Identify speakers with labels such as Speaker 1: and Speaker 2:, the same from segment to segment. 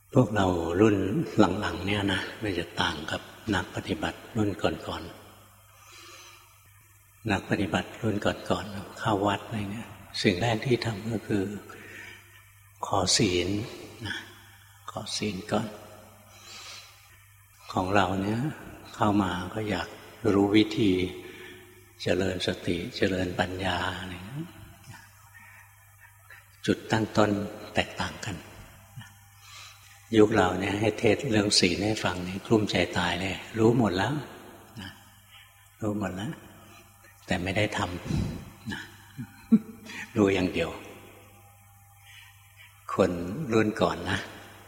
Speaker 1: พวกเรารุ่นหลังๆเนี่ยนะไม่จะต่างกับนักปฏิบัติรุ่นก่อนๆนักปฏิบัติรุ่นก่อนๆเข้าวัดอะไรเนี่ยสิ่งแรกที่ทำก็คือขอศีลนะขอศีลก่อนของเราเนี่ยเข้ามาก็อยากรู้วิธีเจริญสติเจริญปัญญาอะไรจุดตั้งต้นแตกต่างกันยุคเราเนี่ยให้เทศเรื่องศีลให้ฟังนี่กลุ้มใจตายเลยรู้หมดแล้วนะรู้หมดแล้วแต่ไม่ได้ทำนะรู้อย่างเดียวคนรุ่นก่อนนะ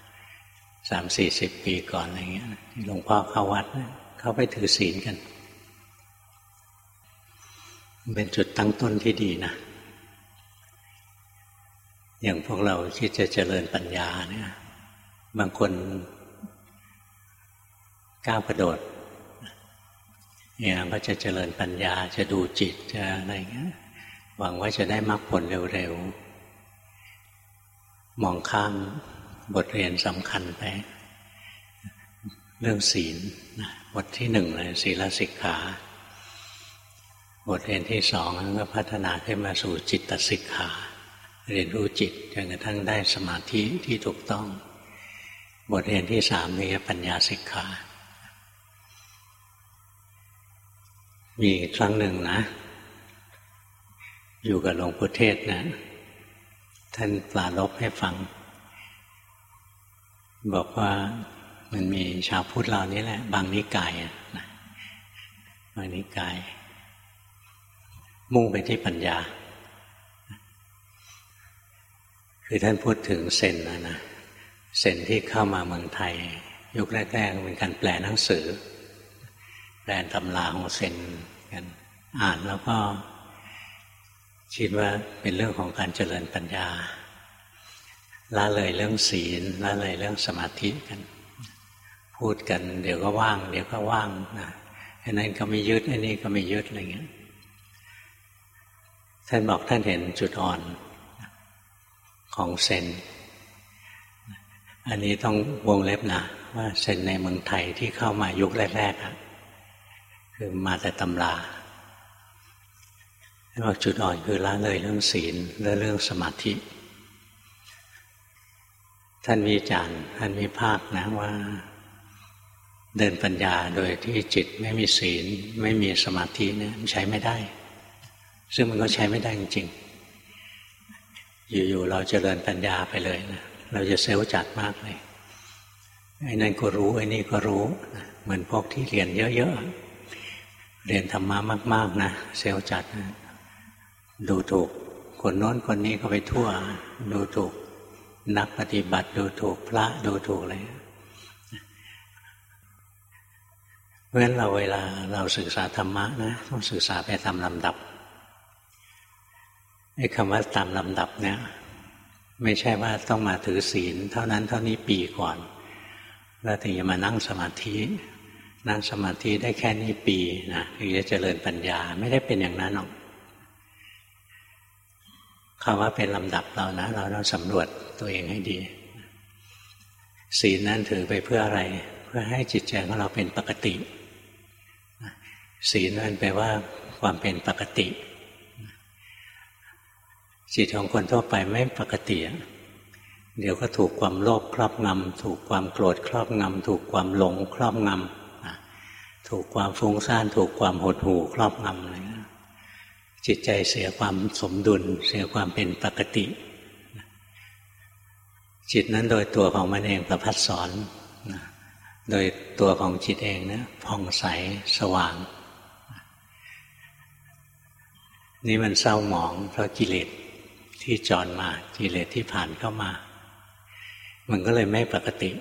Speaker 1: 30-40 ปีก่อนอะไรเงี้ยหลวงพ่อเข้าวัดเขาไปถือศีลกันเป็นจุดตั้งต้นที่ดีนะอย่างพวกเราคิดจะเจริญปัญญาเนี่ยบางคนก้าวกระโดดเนี่ยก็จะเจริญปัญญาจะดูจิตจะอะไรเงี้ยหวังว่าจะได้มรรคผลเร็วๆมองข้ามบทเรียนสำคัญไปเรื่องศีลบทที่1เลยศีลสิกขาบทเรียนที่2ก็พัฒนาขึ้นมาสู่จิตสิกขาเรียนรู้จิตจนกระทั่งได้สมาธิที่ถูกต้องบทเรียนที่3นี่ปัญญาสิกขามีครั้งหนึ่งนะอยู่กับหลวงปู่เทศนะท่านปรารภให้ฟังบอกว่ามันมีชาวพุทธเรานี่แหละบางนิกายนะบางนิกายมุ่งไปที่ปัญญาคือท่านพูดถึงเซนนะเซนที่เข้ามาเมืองไทยยุคแรกๆเป็นการแปลหนังสือแปลตำราของเซนกันอ่านแล้วก็คิดว่าเป็นเรื่องของการเจริญปัญญาละเลยเรื่องศีลละเลยเรื่องสมาธิกันพูดกันเดี๋ยวก็ว่างเดี๋ยวก็ว่างนะไอ้นั่นก็ไม่ยึดไอ้นี่ก็ไม่ยึดอะไรเงี้ยท่านบอกท่านเห็นจุดอ่อนของเซนอันนี้ต้องวงเล็บนะว่าเซนในเมืองไทยที่เข้ามายุคแรกๆคือมาแต่ตำราท่านบอกจุดอ่อนคือละเลยเรื่องศีลและเรื่องสมาธิท่านวิจารณ์ท่านวิพากษ์นะว่าเดินปัญญาโดยที่จิตไม่มีศีลไม่มีสมาธิเนี่ยใช้ไม่ได้ซึ่งมันก็ใช้ไม่ได้จริงๆอยู่ๆเราเจริญปัญญาไปเลยนะเราจะเซลล์จัดมากเลยไอ้นั่นก็รู้ไอ้นี่ก็รู้เหมือนพวกที่เรียนเยอะๆเรียนธรรมะมากๆนะเซลล์จัดดูถูกคนโน้นคนนี้ก็ไปทั่วดูถูกนักปฏิบัติดูถูกพระดูถูกอะไรเพราะฉะนั้นเราเวลาเราศึกษาธรรมะนะต้องศึกษาไปตามลำดับไอ้คำว่าตามลำดับเนี่ยไม่ใช่ว่าต้องมาถือศีลเท่านั้นเท่านี้ปีก่อนแล้วถึงจะมานั่งสมาธินั่งสมาธิได้แค่นี้ปีนะถึงจะเจริญปัญญาไม่ได้เป็นอย่างนั้นหรอกคำว่าเป็นลำดับเรานะเราต้องสำรวจตัวเองให้ดีศีลนั้นถือไปเพื่ออะไรเพื่อให้จิตใจของเราเป็นปกติศีลนั้นแปลว่าความเป็นปกติจิตของคนทั่วไปไม่ปกติเดี๋ยวก็ถูกความโลภครอบงำถูกความโกรธครอบงำถูกความหลงครอบงำถูกความฟุ้งซ่านถูกความหดหู่ครอบงำอะไรจิตใจเสียความสมดุลเสียความเป็นปกติจิตนั้นโดยตัวของมันเองประภัสสรโดยตัวของจิตเองนะผ่องใสสว่างนี่มันเศร้าหมองเพราะกิเลสที่จรมากิเลสที่ผ่านเข้ามามันก็เลยไม่ปกติ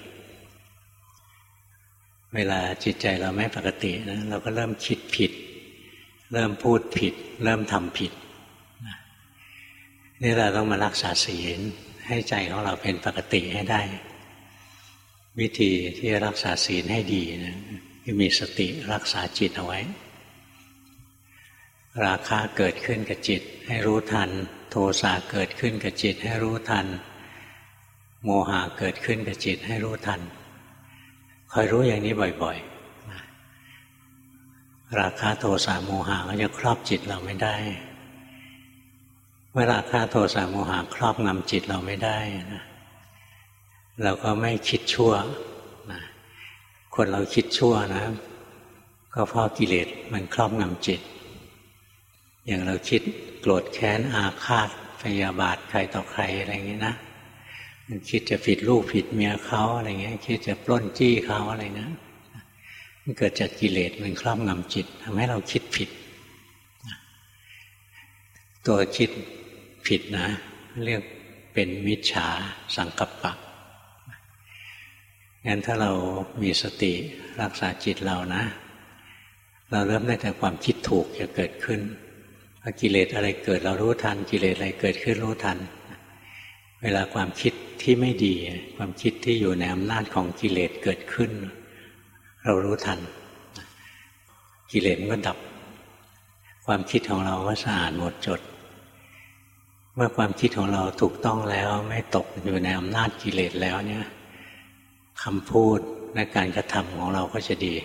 Speaker 1: เวลาจิตใจเราไม่ปกตินะเราก็เริ่มคิดผิดเริ่มพูดผิดเริ่มทำผิดนี่เราต้องมารักษาศีลให้ใจของเราเป็นปกติให้ได้วิธีที่รักษาศีลให้ดีนะคือมีสติรักษาจิตเอาไว้ราคะเกิดขึ้นกับจิตให้รู้ทันโทสะเกิดขึ้นกับจิตให้รู้ทันโมหะเกิดขึ้นกับจิตให้รู้ทันคอยรู้อย่างนี้บ่อยๆราคะโทสะโมหะก็จะครอบจิตเราไม่ได้เมื่อราคะโทสะโมหะครอบงำจิตเราไม่ได้นะเราก็ไม่คิดชั่วนะคนเราคิดชั่วนะก็เพราะกิเลสมันครอบงำจิตอย่างเราคิดโกรธแค้นอาฆาตพยาบาทใครต่อใครอะไรอย่างนี้นะมันคิดจะผิดลูกผิดเมียเขาอะไรเงี้ยคิดจะปล้นจี้เขาอะไรนะมันเกิดจากกิเลสมันครอบงำจิตทำให้เราคิดผิดตัวคิดผิดนะเรียกเป็นมิจฉาสังกัปปะงั้นถ้าเรามีสติรักษาจิตเรานะเราเริ่มได้แต่ความคิดถูกจะเกิดขึ้นพอกิเลสอะไรเกิดเรารู้ทันกิเลสอะไรเกิดขึ้นรู้ทันเวลาความคิดที่ไม่ดีความคิดที่อยู่ในอำนาจของกิเลสเกิดขึ้นเรารู้ทันกิเลสมันก็ดับความคิดของเราก็สะอาดหมดจดเมื่อความคิดของเราถูกต้องแล้วไม่ตกอยู่ในอำนาจกิเลสแล้วเนี่ยคำพูดและการกระทำของเราก็จะดี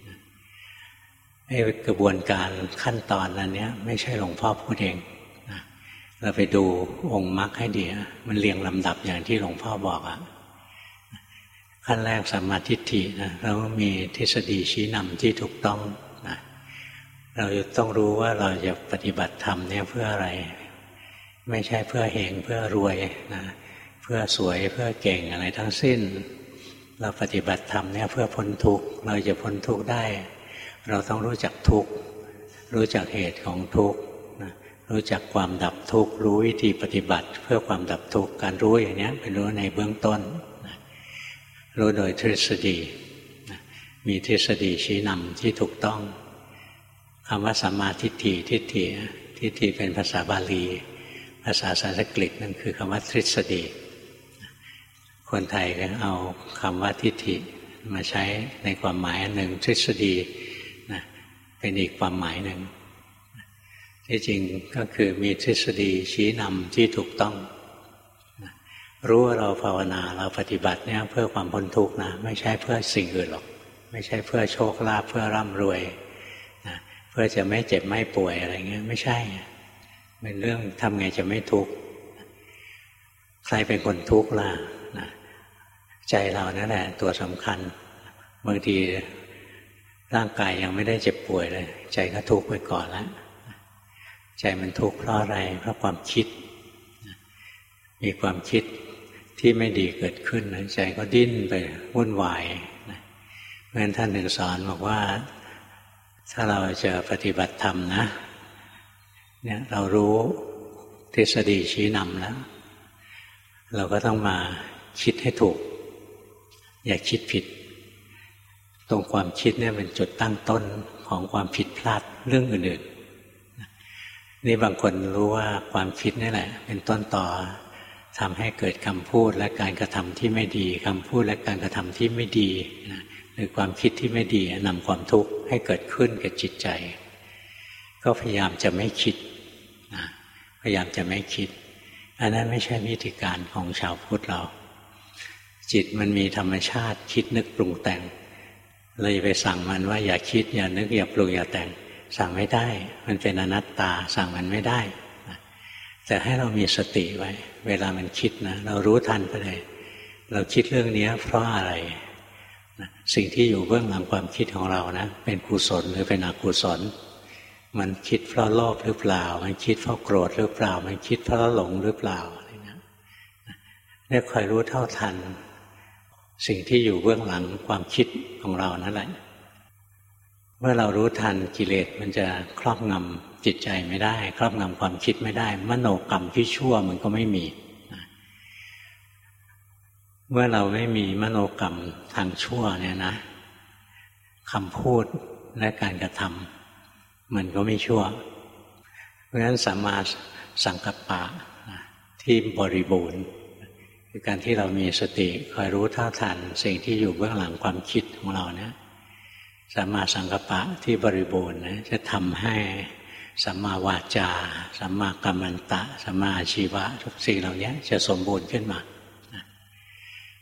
Speaker 1: กระบวนการขั้นตอนนั้นเนี้ยไม่ใช่หลวงพ่อพูดเองนะเราไปดูองค์มรรคให้ดีมันเรียงลำดับอย่างที่หลวงพ่อบอกขั้นแรกสัมมาทิฏฐินะเรามีทฤษฎีชี้นำที่ถูกต้องนะเราต้องรู้ว่าเราจะปฏิบัติธรรมเนี่ยเพื่ออะไรไม่ใช่เพื่อเฮงเพื่อรวยนะเพื่อสวยเพื่อเก่งอะไรทั้งสิ้นเราปฏิบัติธรรมเนี่ยเพื่อพ้นทุกข์เราจะพ้นทุกข์ได้เราต้องรู้จักทุกข์รู้จักเหตุของทุกข์รู้จักความดับทุกข์รู้วิธีปฏิบัติเพื่อความดับทุกข์การรู้อย่างนี้เป็นรู้ในเบื้องต้นรู้โดยทฤษฎีมีทฤษฎีชี้นำที่ถูกต้องคำว่าสัมมาทิฏฐิทิฏฐิเป็นภาษาบาลีภาษาสันสกฤตนั่นคือคำว่าทฤษฎีคนไทยก็เอาคำว่าทิฏฐิมาใช้ในความหมายอันหนึ่งทฤษฎีนะเป็นอีกความหมายหนึ่งที่จริงก็คือมีทฤษฎีชี้นำที่ถูกต้องนะรู้ว่าเราภาวนาเราปฏิบัติเนี่ยเพื่อความพ้นทุกข์นะไม่ใช่เพื่อสิ่งอื่นหรอกไม่ใช่เพื่อโชคลาภเพื่อร่ำรวยนะเพื่อจะไม่เจ็บไม่ป่วยอะไรเงี้ยไม่ใช่เป็นเรื่องทำไงจะไม่ทุกข์ใครเป็นคนทุกข์ล่ะนะใจเรานั่นแหละตัวสำคัญบางทีร่างกายยังไม่ได้เจ็บป่วยเลยใจก็ทุกข์ไปก่อนแล้วใจมันทุกข์เพราะอะไรเพราะความคิดมีความคิดที่ไม่ดีเกิดขึ้นใจก็ดิ้นไปวุ่นวายเพราะฉะนั้นท่านถึงสอนบอกว่าถ้าเราจะปฏิบัติธรรมนะเนี่ยเรารู้ทฤษฎีชี้นำแล้วเราก็ต้องมาคิดให้ถูกอย่าคิดผิดตรงความคิดเนี่ยเป็นจุดตั้งต้นของความผิดพลาดเรื่องอื่นๆนี่บางคนรู้ว่าความคิดนี่แหละเป็นต้นต่อทำให้เกิดคำพูดและการกระทำที่ไม่ดีคำพูดและการกระทำที่ไม่ดีหรือความคิดที่ไม่ดีนำความทุกข์ให้เกิดขึ้นกับจิตใจก็พยายามจะไม่คิดพยายามจะไม่คิดอันนั้นไม่ใช่วิธีการของชาวพุทธเราจิตมันมีธรรมชาติคิดนึกปรุงแต่งเลยไปสั่งมันว่าอย่าคิดอย่านึกอย่าปรุงอย่าแต่งสั่งไม่ได้มันเป็นอนัตตาสั่งมันไม่ได้แต่ให้เรามีสติไว้เวลามันคิดนะเรารู้ทันไปเลยเราคิดเรื่องนี้เพราะอะไรสิ่งที่อยู่เบื้องหลังความคิดของเรานะเป็นกุศลหรือเป็นอกุศลมันคิดเพราะโลภหรือเปล่ามันคิดเพราะโกรธหรือเปล่ามันคิดเพราะหลงหรือเปล่าอะไรนะเนี่ยคอยรู้เท่าทันสิ่งที่อยู่เบื้องหลังความคิดของเรานั่นแหละเมื่อเรารู้ทันกิเลสมันจะครอบงำจิตใจไม่ได้ครอบงำความคิดไม่ได้มโนกรรมที่ชั่วมันก็ไม่มีเมื่อเราไม่มีมโนกรรมทางชั่วเนี่ยนะคำพูดและการกระทำมันก็ไม่ชั่วเพราะฉะนั้นสัมมาสังกัปปะที่บริบูรณ์คือการที่เรามีสติคอยรู้เท่าทันสิ่งที่อยู่เบื้องหลังความคิดของเราเนี่ยสัมมาสังกัปปะที่บริบูรณ์จะทำให้สัมมาวาจาสัมมากัมมันตะสัมมาอาชีวะทุกสิ่งเหล่านี้จะสมบูรณ์ขึ้นมา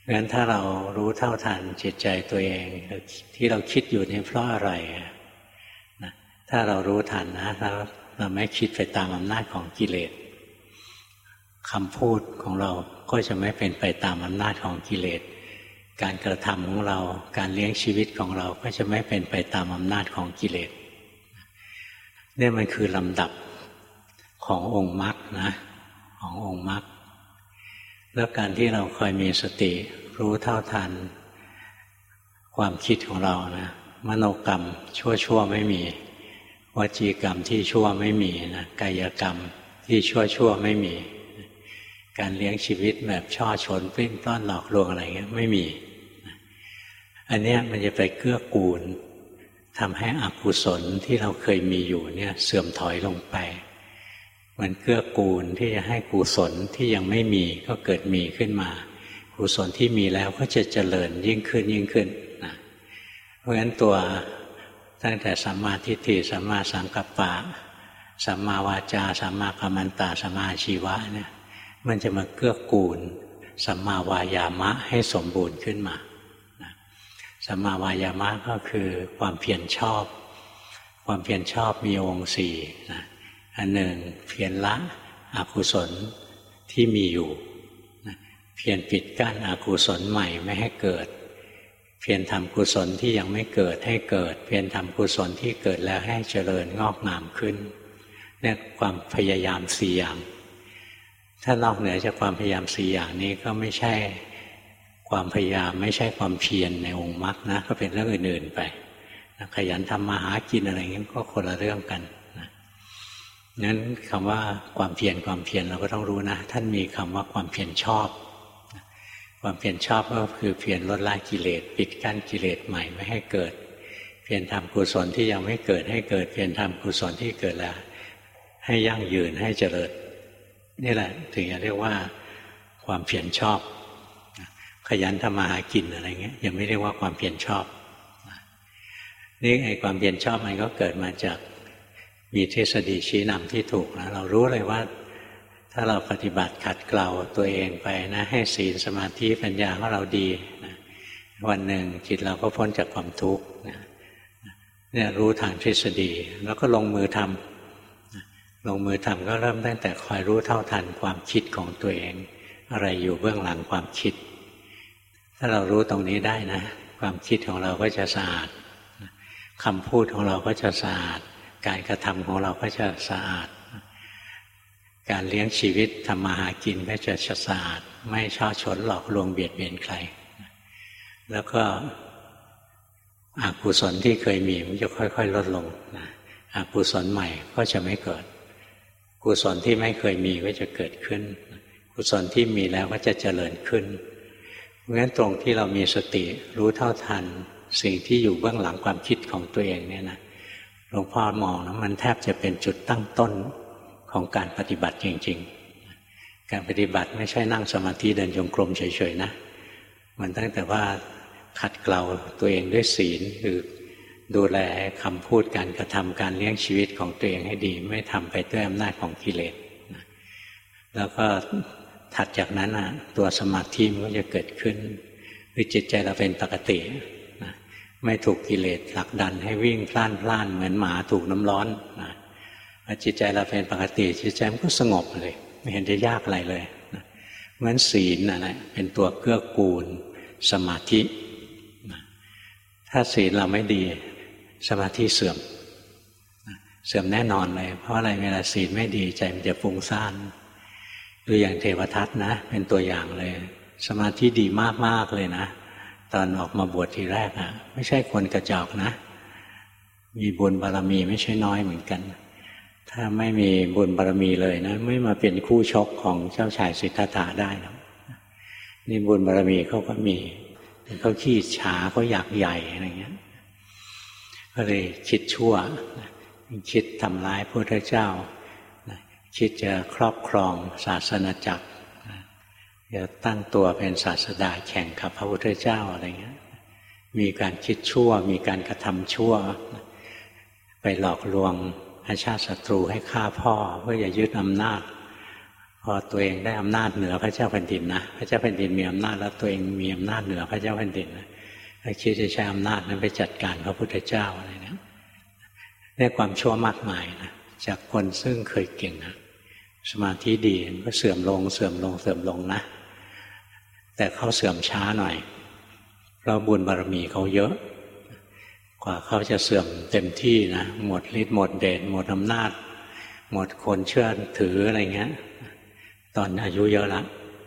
Speaker 1: งั้นถ้าเรารู้เท่าทันจิตใจตัวเองที่เราคิดอยู่นี่เพราะอะไรนะถ้าเรารู้ทันนะเราไม่คิดไปตามอำนาจของกิเลสคำพูดของเราก็จะไม่เป็นไปตามอำนาจของกิเลสการกระทำของเราการเลี้ยงชีวิตของเราก็จะไม่เป็นไปตามอำนาจของกิเลสนี่มันคือลำดับขององค์มรรคนะขององค์มรรคแล้วการที่เราคอยมีสติรู้เท่าทันความคิดของเรานะมโนกรรมชั่วไม่มีวจีกรรมที่ชั่วไม่มีนะกายกรรมที่ชั่วไม่มีการเลี้ยงชีวิตแบบช่อฉนปลิ้นปล้อนหลอกลวงอะไรเงี้ยไม่มีอันเนี้ยมันจะไปเกื้อกูลทำให้อกุศลที่เราเคยมีอยู่เนี่ยเสื่อมถอยลงไปมันเกื้อกูลที่จะให้กุศลที่ยังไม่มีก็เกิดมีขึ้นมากุศลที่มีแล้วก็จะเจริญยิ่งขึ้นนะเพราะฉะนั้นตัวตั้งแต่สัมมาทิฏฐิสัมมาสังกัปปะสัมมาวาจาสัมมากัมมันตะสัมมาอาชีวะเนี่ยมันจะมาเกื้อกูลสัมมาวายามะให้สมบูรณ์ขึ้นมานะสัมมาวายามะก็คือความเพียรชอบความเพียรชอบมีองค์สี่นะอันหนึ่งเพียรละอกุศลที่มีอยู่เพียรปิดกั้นอกุศลใหม่ไม่ให้เกิดเพียรทำกุศลที่ยังไม่เกิดให้เกิดเพียรทำกุศลที่เกิดแล้วให้เจริญงอกงามขึ้นเนี่ยความพยายามสี่อย่างถ้านอกเหนือจากความพยายามสี่อย่างนี้ก็ไม่ใช่ความพยายามไม่ใช่ความเพียรในองค์มรรคนะก็เป็นเรื่องอื่นๆไปขยันทำมาหากินอะไรอย่างนี้ก็คนละเรื่องกันนั้นคำว่าความเพียรเราก็ต้องรู้นะท่านมีคำว่าความเพียรชอบความเพียรชอบก็คือเพียรลดละกิเลสปิดกั้นกิเลสใหม่ไม่ให้เกิดเพียรทำกุศลที่ยังไม่เกิดให้เกิดเพียรทำกุศลที่เกิดแล้วให้ยั่งยืนให้เจริญนี่แหละถึงจะเรียกว่าความเพียรชอบขยันทำมาหากินอะไรเงี้ยยังไม่เรียกว่าความเพียรชอบนี่ไอ้ความเพียรชอบมันก็เกิดมาจากมีทฤษฎีชี้นำที่ถูกนะเรารู้เลยว่าถ้าเราปฏิบัติขัดเกลาตัวเองไปนะให้ศีลสมาธิปัญญาของเราดีนะวันหนึ่งจิตเราก็พ้นจากความทุกข์เนี่ยรู้ทางทฤษฎีแล้วก็ลงมือทำก็เริ่มตั้งแต่คอยรู้เท่าทันความคิดของตัวเองอะไรอยู่เบื้องหลังความคิดถ้าเรารู้ตรงนี้ได้นะความคิดของเราก็จะสะอาดคำพูดของเราก็จะสะอาดการกระทำของเราก็จะสะอาดการเลี้ยงชีวิตทำมาหากินก็จะสะอาดไม่ช่อฉนหลอกลวงเบียดเบียนใครแล้วก็อกุศลที่เคยมีมันจะค่อยๆลดลงอกุศลใหม่ก็จะไม่เกิดกุศลที่ไม่เคยมีก็จะเกิดขึ้นกุศลที่มีแล้วก็จะเจริญขึ้นเพราะฉะนั้นตรงที่เรามีสติรู้เท่าทันสิ่งที่อยู่เบื้องหลังความคิดของตัวเองเนี่ยนะหลวงพ่อมองนะมันแทบจะเป็นจุดตั้งต้นของการปฏิบัติจริงๆการปฏิบัติไม่ใช่นั่งสมาธิเดินจงกรมเฉยๆนะมันตั้งแต่ว่าขัดเกลาตัวเองด้วยศีลคือดูแลคำพูดการกระทำการเลี้ยงชีวิตของตัวเองให้ดีไม่ทำไปด้วยอำนาจของกิเลสแล้วก็ถัดจากนั้นตัวสมาธิมันก็จะเกิดขึ้นคือจิตใจเราเป็นปกติไม่ถูกกิเลสผลักดันให้วิ่งพล่านเหมือนหมาถูกน้ำร้อนจิตใจเราเป็นปกติจิตใจมันก็สงบเลยไม่เห็นจะยากอะไรเลยเหมือนศีลนั่นแหละเป็นตัวเกื้อกูลสมาธิถ้าศีลเราไม่ดีสมาธิเสื่อมแน่นอนเลยเพราะอะไรเวลาศีลไม่ดีใจมันจะฟุ้งซ่านดูอย่างเทวทัตนะเป็นตัวอย่างเลยสมาธิดีมากๆเลยนะตอนออกมาบวชทีแรกไม่ใช่คนกระจอกนะมีบุญบารมีไม่ใช่น้อยเหมือนกันถ้าไม่มีบุญบารมีเลยนะไม่มาเป็นคู่ชกของเจ้าชายสิทธัตถะได้นะนี่บุญบารมีเขาก็มีเขาขี้ฉาเขาอยากใหญ่อะไรเงี้ยก็เลยคิดชั่วคิดทำร้ายพระพุทธเจ้าคิดจะครอบครองศาสนาจักรจะตั้งตัวเป็นศาสดาแข่งกับพระพุทธเจ้าอะไรเงี้ยมีการคิดชั่วมีการกระทำชั่วไปหลอกลวงอาชาติศัตรูให้ฆ่าพ่อเพื่อจะยึดอำนาจพพอตัวเองได้อำนาจเหนือพระเจ้าแผ่นดินนะพระเจ้าแผ่นดินมีอำนาจแล้วตัวเองมีอำนาจเหนือพระเจ้าแผ่นดินนะคิดจะใช้อำนาจนั้นไปจัดการพระพุทธเจ้าอะไรเนี่ยได้ความชั่วมากมายนะจากคนซึ่งเคยเก่งนะสมาธิดีก็เสื่อมลงเสื่อมลงเสื่อมลงนะแต่เขาเสื่อมช้าหน่อยเพราะบุญบารมีเขาเยอะกว่าเขาจะเสื่อมเต็มที่นะหมดฤทธิ์หมดเดชหมดอำนาจหมดคนเชื่อถืออะไรเงี้ยตอนอายุเยอะแล้ว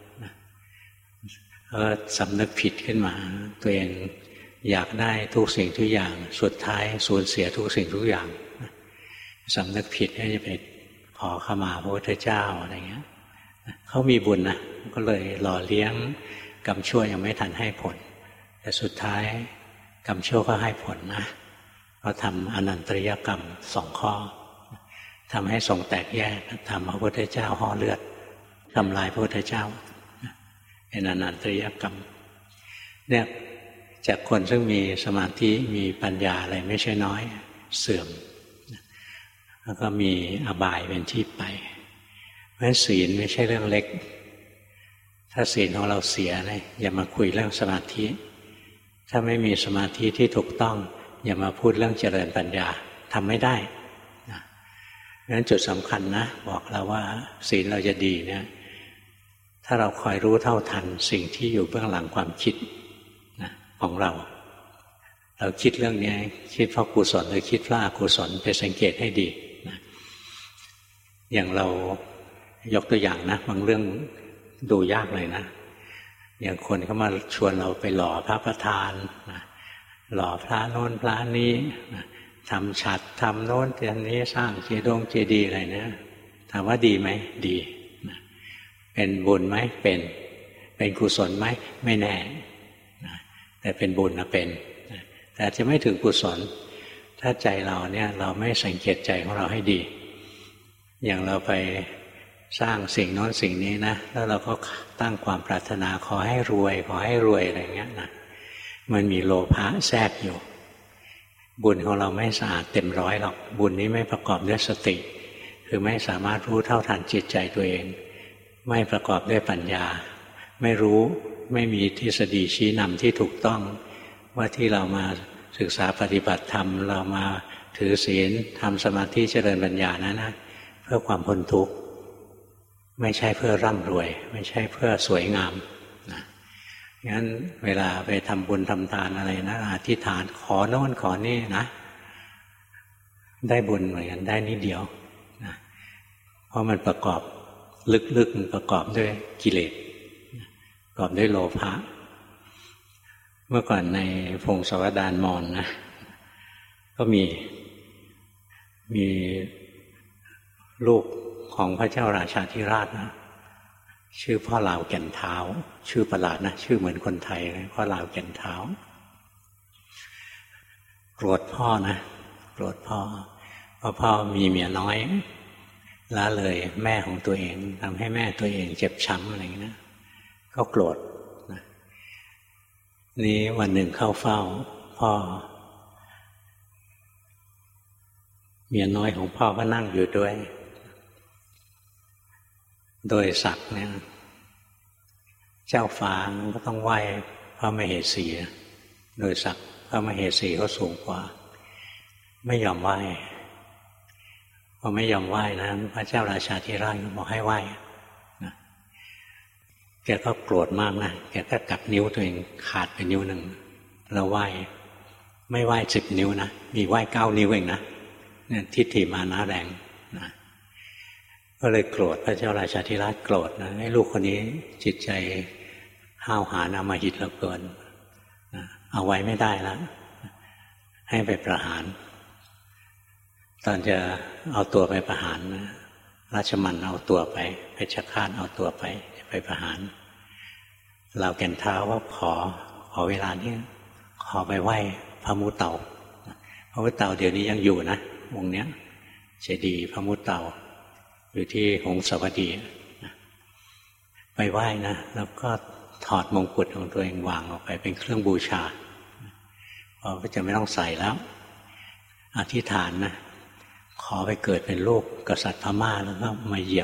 Speaker 1: ก็สำนึกผิดขึ้นมาตัวเองอยากได้ทุกสิ่งทุกอย่างสุดท้ายสูญเสียทุกสิ่งทุกอย่างสำนึกผิดให้จะไปขอขมาพระพุทธเจ้าอะไรเงี้ยเขามีบุญนะก็เลยหล่อเลี้ยงกรรมชั่วยังไม่ทันให้ผลแต่สุดท้ายกรรมชั่วก็ให้ผลนะก็ทำอนันตริยกรรม2 ข้อทำให้สงฆ์แตกแยกทำพระพุทธเจ้าห่อเลือดทำลายพระพุทธเจ้าเป็นอนันตริยกรรมเนี่ยจากคนซึ่งมีสมาธิมีปัญญาอะไรไม่ใช่น้อยเสื่อมแล้วก็มีอบายเป็นที่ไปเพราะศีลไม่ใช่เรื่องเล็กถ้าศีลของเราเสียเลยอย่ามาคุยเรื่องสมาธิถ้าไม่มีสมาธิที่ถูกต้องอย่ามาพูดเรื่องเจริญปัญญาทำไม่ได้งั้นจุดสำคัญนะบอกเราว่าศีลเราจะดีเนี่ยถ้าเราคอยรู้เท่าทันสิ่งที่อยู่เบื้องหลังความคิดนะของเราคิดเรื่องนี้คิดเพราะกุศลหรือคิดเพราะอกุศลไปสังเกตให้ดีนะอย่างเรายกตัวอย่างนะบางเรื่องดูยากเลยนะอย่างคนเขามาชวนเราไปหล่อพระประธานนะหล่อพระโน้นพระนี้นะทำฉัตรทำโน้นเจดีย์สร้างเจดีย์อะไรเนี่ยถามว่าดีไหมดีนะเป็นบุญไหมเป็นกุศลไหมไม่แน่นะแต่เป็นบุญนะเป็นนะแต่จะไม่ถึงกุศลถ้าใจเราเนี่ยเราไม่สังเกตใจของเราให้ดีอย่างเราไปสร้างสิ่งโน้นสิ่งนี้นะแล้วเราก็ตั้งความปรารถนาขอให้รวยอะไรเงี้ยนะมันมีโลภะแทรกอยู่บุญของเราไม่สะอาดเต็มร้อยหรอกบุญนี้ไม่ประกอบด้วยสติคือไม่สามารถรู้เท่าทันจิตใจตัวเองไม่ประกอบด้วยปัญญาไม่รู้ไม่มีทฤษฎีชี้นำที่ถูกต้องว่าที่เรามาศึกษาปฏิบัติธรรมเรามาถือศีลทำสมาธิเจริญปัญญานั้นนะเพื่อความพ้นทุกข์ไม่ใช่เพื่อร่ำรวยไม่ใช่เพื่อสวยงามนะงั้นเวลาไปทำบุญทำทานอะไรนะอธิษฐานขอโน่นขอนี่นะได้บุญเหมือนกันได้นิดเดียวนะเพราะมันประกอบลึกๆมันประกอบด้วยกิเลสประกอบด้วยโลภะเมื่อก่อนในพงศาวดารมอญนะก็มีลูกของพระเจ้าราชาธิราชนะชื่อพ่อลาวแก่นเท้าชื่อประหลาดนะชื่อเหมือนคนไทยเลยพ่อลาวแก่นเท้าโกรธพ่อนะโกรธพ่อเพราะพ่อมีเมียน้อยละเลยแม่ของตัวเองทำให้แม่ตัวเองเจ็บช้ำอะไรอย่างนี้นะก็โกรธนะนี้วันหนึ่งเข้าเฝ้าพ่อเมียน้อยของพ่อก็นั่งอยู่ด้วยโดยศักดิ์เนี่ยเจ้าฟ้าก็ต้องไหว้พระมเหสีโดยศักดิ์พระมเหสีเขาสูงกว่าไม่ยอมไหว้พอไม่ยอมไหว้นะพระเจ้าราชาธิราชก็บอกให้ไหว้นะแกก็โกรธมากนะแกก็กัดนิ้วตัวเองขาดไปนิ้วหนึ่งแล้วไหว้ไม่ไหว้10 นิ้วนะมีไหว้9 นิ้วเองนะเนี่ยทิฏฐิมานะแรงนะก็เลยโกรธพระเจ้าราชาธิราชโกรธนะให้ลูกคนนี้จิตใจห้าวหาญอำมหิตเหลือเกินนะเอาไว้ไม่ได้แล้วให้ไปประหารตอนจะเอาตัวไปประหารนะราชมันเอาตัวไปเพชฌฆาตเอาตัวไปประหารเหล่าแก่นเท้าว่าขอเวลานี้ขอไปไหว้พระมุเต่าพระมุเต่าเดี๋ยวนี้ยังอยู่นะองค์เนี้ยเจดีย์พระมุเต่าอยู่ที่หงสาวดีไปไหว้นะแล้วก็ถอดมงกุฎของตัวเองวางออกไปเป็นเครื่องบูชาพอจะไม่ต้องใส่แล้วอธิษฐานนะขอไปเกิดเป็นลูกกษัตริย์พม่าแล้วก็มาเหยียบ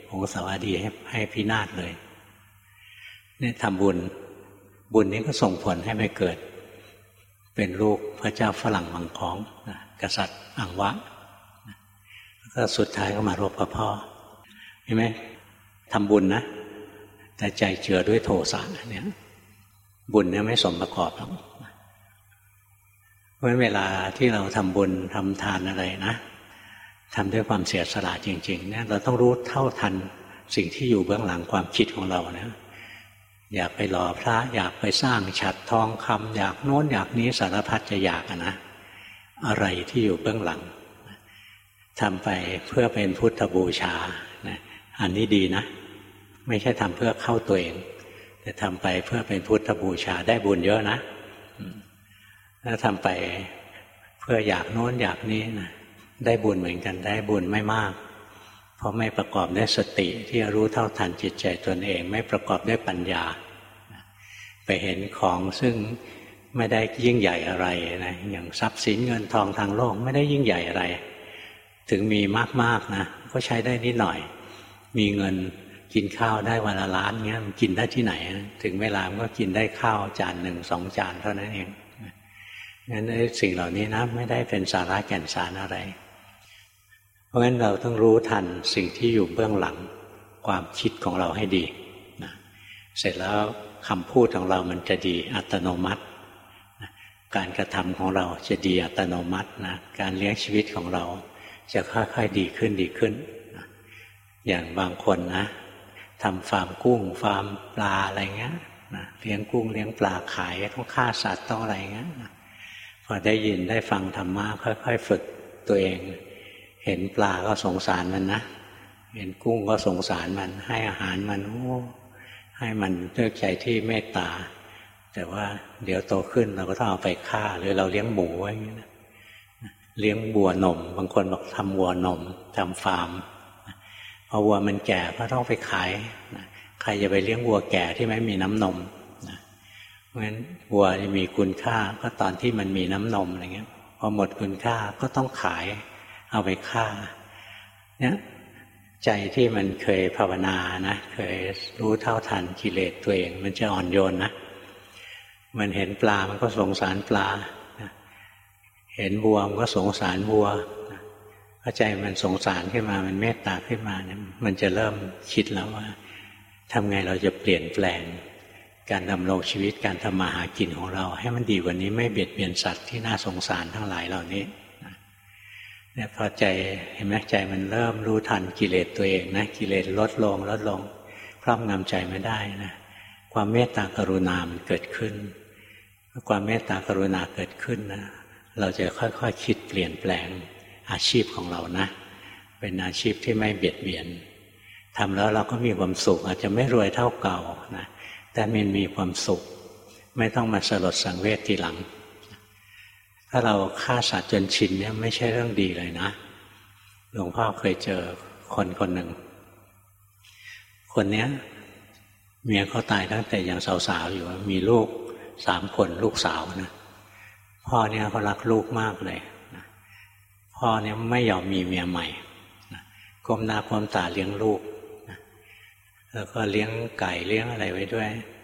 Speaker 1: ผงสาวดีให้พินาศเลยเนี่ยทำบุญนี้ก็ส่งผลให้ไปเกิดเป็นลูกพระเจ้าฝรั่งมังคองกษัตริย์อังวะแล้วก็สุดท้ายก็มารบกับพ่อเห็นไหมทำบุญนะแต่ใจเจือด้วยโทสะเนี่ยบุญเนี่ยไม่สมประกอบหรอกเพราะเวลาที่เราทำบุญทำทานอะไรนะทำด้วยความเสียสละจริงๆเนี่ยเราต้องรู้เท่าทันสิ่งที่อยู่เบื้องหลังความคิดของเรานะอยากไปหล่อพระอยากไปสร้างฉัตรทองคำอยากโน้นอยากนี้สารพัดจะอยากนะอะไรที่อยู่เบื้องหลังทำไปเพื่อเป็นพุทธบูชานะอันนี้ดีนะไม่ใช่ทำเพื่อเข้าตัวเองแต่ทำไปเพื่อเป็นพุทธบูชาได้บุญเยอะนะถ้าทำไปเพื่ออยากโน้นอยากนี้นะได้บุญเหมือนกันได้บุญไม่มากเพราะไม่ประกอบด้วยสติที่จะรู้เท่าทันจิตใจตนเองไม่ประกอบด้วยปัญญาไปเห็นของซึ่งไม่ได้ยิ่งใหญ่อะไรนะอย่างทรัพย์สินเงินทองทางโลกไม่ได้ยิ่งใหญ่อะไรถึงมีมากๆนะก็ใช้ได้นิดหน่อยมีเงินกินข้าวได้วันละล้านเงี้ยมันกินได้ที่ไหนถึงเวลามันก็กินได้ข้าวจานหนึ่งสองจานเท่านั้นเองงั้นสิ่งเหล่านี้นะไม่ได้เป็นสาระแก่นสารอะไรเพราะฉะนั้นเราต้องรู้ทันสิ่งที่อยู่เบื้องหลังความคิดของเราให้ดีนะเสร็จแล้วคำพูดของเรามันจะดีอัตโนมัตินะการกระทำของเราจะดีอัตโนมัตินะการเลี้ยงชีวิตของเราจะค่อยๆดีขึ้นนะอย่างบางคนนะทำฟาร์มกุ้งฟาร์มปลาอะไรเงี้ยนะเลี้ยงกุ้งเลี้ยงปลาขายต้องฆ่าสัตว์ต้องอะไรเงี้ยนะพอได้ยินได้ฟังธรรมะค่อยๆฝึกตัวเองเห็นปลาก็สงสารมันนะเห็นกุ้งก็สงสารมันให้อาหารมันให้มันด้วยใจที่เมตตาแต่ว่าเดี๋ยวโตขึ้นเราก็ต้องเอาไปฆ่าหรือเราเลี้ยงหมูไว้เลี้ยงวัวนมบางคนบอกทำวัวนมทำฟาร์มพอวัวมันแก่ก็ต้องไปขายใครจะไปเลี้ยงวัวแก่ที่ไม่มีน้ำนมเพราะฉะนั้นวัวจะมีคุณค่าก็ตอนที่มันมีน้ำนมอะไรเงี้ยพอหมดคุณค่าก็ต้องขายเอาไปฆ่าเนี่ยใจที่มันเคยภาวนานะเคยรู้เท่าทันกิเลสตัวเองมันจะอ่อนโยนนะมันเห็นปลามันก็สงสารปลาเห็นวัวมันก็สงสารวัวพอใจมันสงสารขึ้นมามันเมตตาขึ้นมาเนี่ยมันจะเริ่มคิดแล้วว่าทำไงเราจะเปลี่ยนแปลงการดำรงชีวิตการทำมาหากินของเราให้มันดีกว่านี้ไม่เบียดเบียนสัตว์ที่น่าสงสารทั้งหลายเหล่านี้เนี่ยพอใจเห็นไหมใจมันเริ่มรู้ทันกิเลสตัวเองนะกิเลสลดลงครอบงำใจไม่ได้นะความเมตตากรุณามันเกิดขึ้นความเมตตากรุณาเกิดขึ้นนะเราจะค่อยๆคิดเปลี่ยนแปลงอาชีพของเรานะเป็นอาชีพที่ไม่เบียดเบียนทำแล้วเราก็มีความสุขอาจจะไม่รวยเท่าเก่านะแต่มันมีความสุขไม่ต้องมาสลดสังเวชทีหลังถ้าเราฆ่าสัตว์จนชินเนี่ยไม่ใช่เรื่องดีเลยนะหลวงพ่อเคยเจอคนหนึ่งคนเนี้ยเมียเขาตายตั้งแต่ยังสาวๆอยู่มีลูก3 คนลูกสาวนะพ่อเนี่ยเขารักลูกมากเลยนะพ่อเนี่ยไม่ยอมมีเมียใหม่นะก้มหน้าก้มตาเลี้ยงลูกนะแล้วก็เลี้ยงไก่เลี้ยงอะไรไว้ด้วย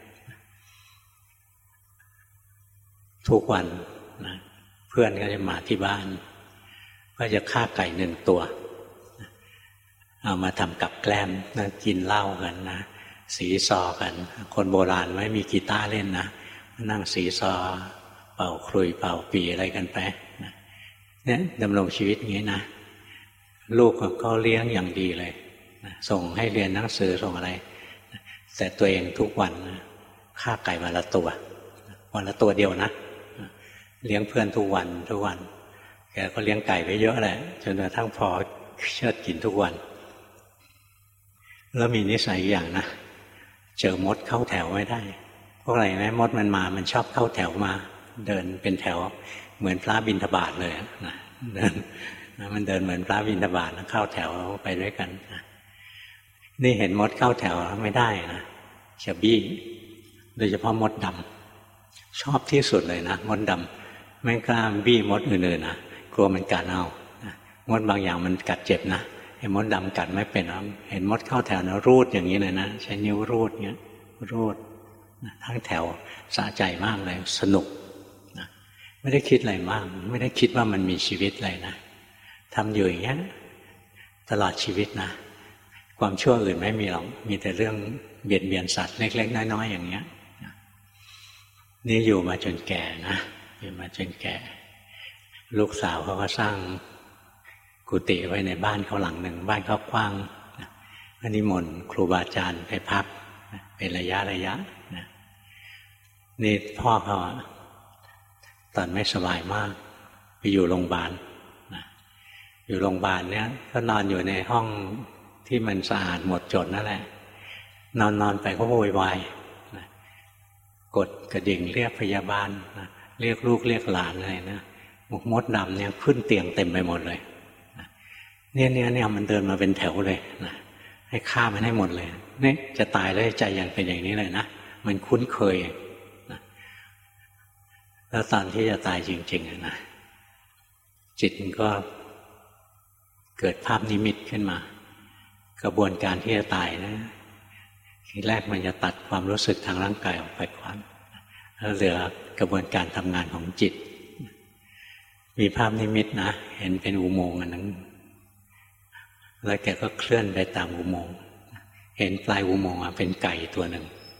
Speaker 1: ทุกวันนะเพื่อนก็จะมาที่บ้านก็จะฆ่าไก่1 ตัวเอามาทำกับแกล้มนั่งกินเหล้ากันนะสีซอกันคนโบราณไม่มีกีตาร์เล่นนะนั่งสีซอเป่าขลุ่ยเป่าปีอะไรกันไปเนี่ยดำรงชีวิตอย่างนี้นะลูกก็เลี้ยงอย่างดีเลยส่งให้เรียนหนังสือส่งอะไรแต่ตัวเองทุกวันฆ่าไก่วันละตัวเดียวนะเลี้ยงเพื่อนทุกวันแกก็เลี้ยงไก่ไว้เยอะแหละจนกระทั่งพอเชิดกินทุกวันแล้วมีนิสัยอย่างนะเจอมดเข้าแถวไม่ได้พวกอะไรไหมมดมันมามันชอบเข้าแถวมาเดินเป็นแถวเหมือนพระบิณฑบาตเลยนะเดินมันเดินเหมือนพระบิณฑบาตเข้าแถวไปด้วยกันนี่เห็นมดเข้าแถวไม่ได้นะจะบี้โดยเฉพาะมดดำชอบที่สุดเลยนะมดดำไม่กล้าบี้มดอื่นๆนะกลัวมันกัดเอามดบางอย่างมันกัดเจ็บนะเห็นมดดำกัดไม่เป็นหรอกเห็นมดเข้าแถวนะรูดอย่างนี้เลยนะใช้นิ้วรูดเงี้ยรูดทั้งแถวสะใจมากเลยสนุกนะไม่ได้คิดอะไรมากไม่ได้คิดว่ามันมีชีวิตอะไรนะทำอยู่อย่างเงี้ยตลอดชีวิตนะความชั่วอื่นไม่มีหรอกมีแต่เรื่องเบียดเบียนสัตว์เล็กๆน้อยๆอย่างเงี้ยนี่อยู่มาจนแก่นะอยู่มาจนแก่ลูกสาวเขาก็สร้างกุฏิไว้ในบ้านเขาหลังหนึ่งบ้านเขากว้างก็นิมนต์ครูบาอาจารย์ไปพักเป็นระยะนะนี่พ่อเขาตอนไม่สบายมากไปอยู่โรงพยาบาลนะอยู่โรงพยาบาลเนี่ยก็นอนอยู่ในห้องที่มันสะอาดหมดจดนั่นแหละนอนไปก็โวยวายนะกดกระดิ่งเรียกพยาบาลนะเรียกลูกเรียกหลานอะไรนะมดดำเนี่ยขึ้นเตียงเต็มไปหมดเลยเนี่ยมันเดินมาเป็นแถวเลยนะให้ฆ่ามันให้หมดเลยนี่จะตายแล้วใจยังเป็นอย่างนี้เลยนะมันคุ้นเคยนะแล้วตอนที่จะตายจริงๆนะจิตมันก็เกิดภาพนิมิตขึ้นมากระบวนการที่จะตายนะทีแรกมันจะตัดความรู้สึกทางร่างกายออกไปก่อนแล้วเหลือกระบวนการทำงานของจิตมีภาพนิมิตนะเห็นเป็นอุโมงค์อันนั้นแล้วแกก็เคลื่อนไปตามอุโมงค์เห็นปลายอุโมงค์เป็นไก่ตัวหนึ่ง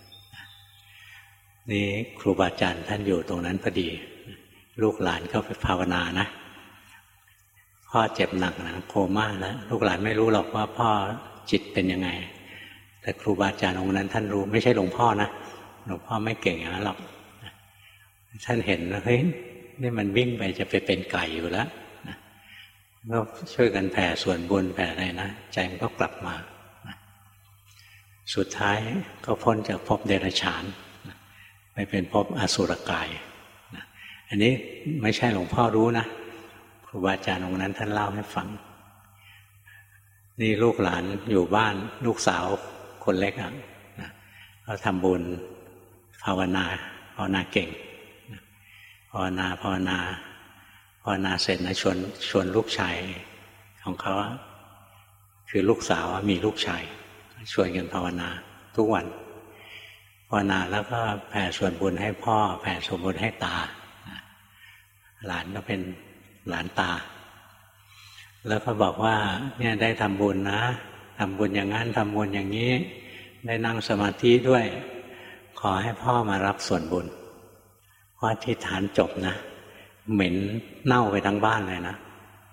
Speaker 1: นี่ครูบาอาจารย์ท่านอยู่ตรงนั้นพอดีลูกหลานก็ไปภาวนานะพ่อเจ็บหนักนะโคม่าแล้วลูกหลานไม่รู้หรอกว่าพ่อจิตเป็นยังไงแต่ครูบาอาจารย์องค์นั้นท่านรู้ไม่ใช่หลวงพ่อนะหลวงพ่อไม่เก่งอย่างนั้นหรอกท่านเห็นว่าเฮ้ยนี่มันวิ่งไปจะไปเป็นไก่อยู่แล้วนะก็ช่วยกันแผ่ส่วนบุญแผ่อะไรนะใจมันก็กลับมานะสุดท้ายก็พ้นจากภพเดรัจฉานนะไปเป็นภพอสุรกายนะอันนี้ไม่ใช่หลวงพ่อรู้นะครูบาอาจารย์องค์นั้นท่านเล่าให้ฟังนี่ลูกหลานอยู่บ้านลูกสาวคนเล็กนะเขาทำบุญภาวนาเก่งภาวนาเสร็จนะชวนลูกชายของเขาคือลูกสาวมีลูกชายชวนกันภาวนาทุกวันภาวนาแล้วก็แผ่ส่วนบุญให้พ่อแผ่ส่วนบุญให้ตาหลานก็เป็นหลานตาแล้วก็บอกว่าเนี่ยได้ทำบุญนะทำบุญอย่างนั้นทำบุญอย่างนี้ได้นั่งสมาธิด้วยขอให้พ่อมารับส่วนบุญพออธิษฐานจบนะเหม็นเน่าไปทั้งบ้านเลยนะ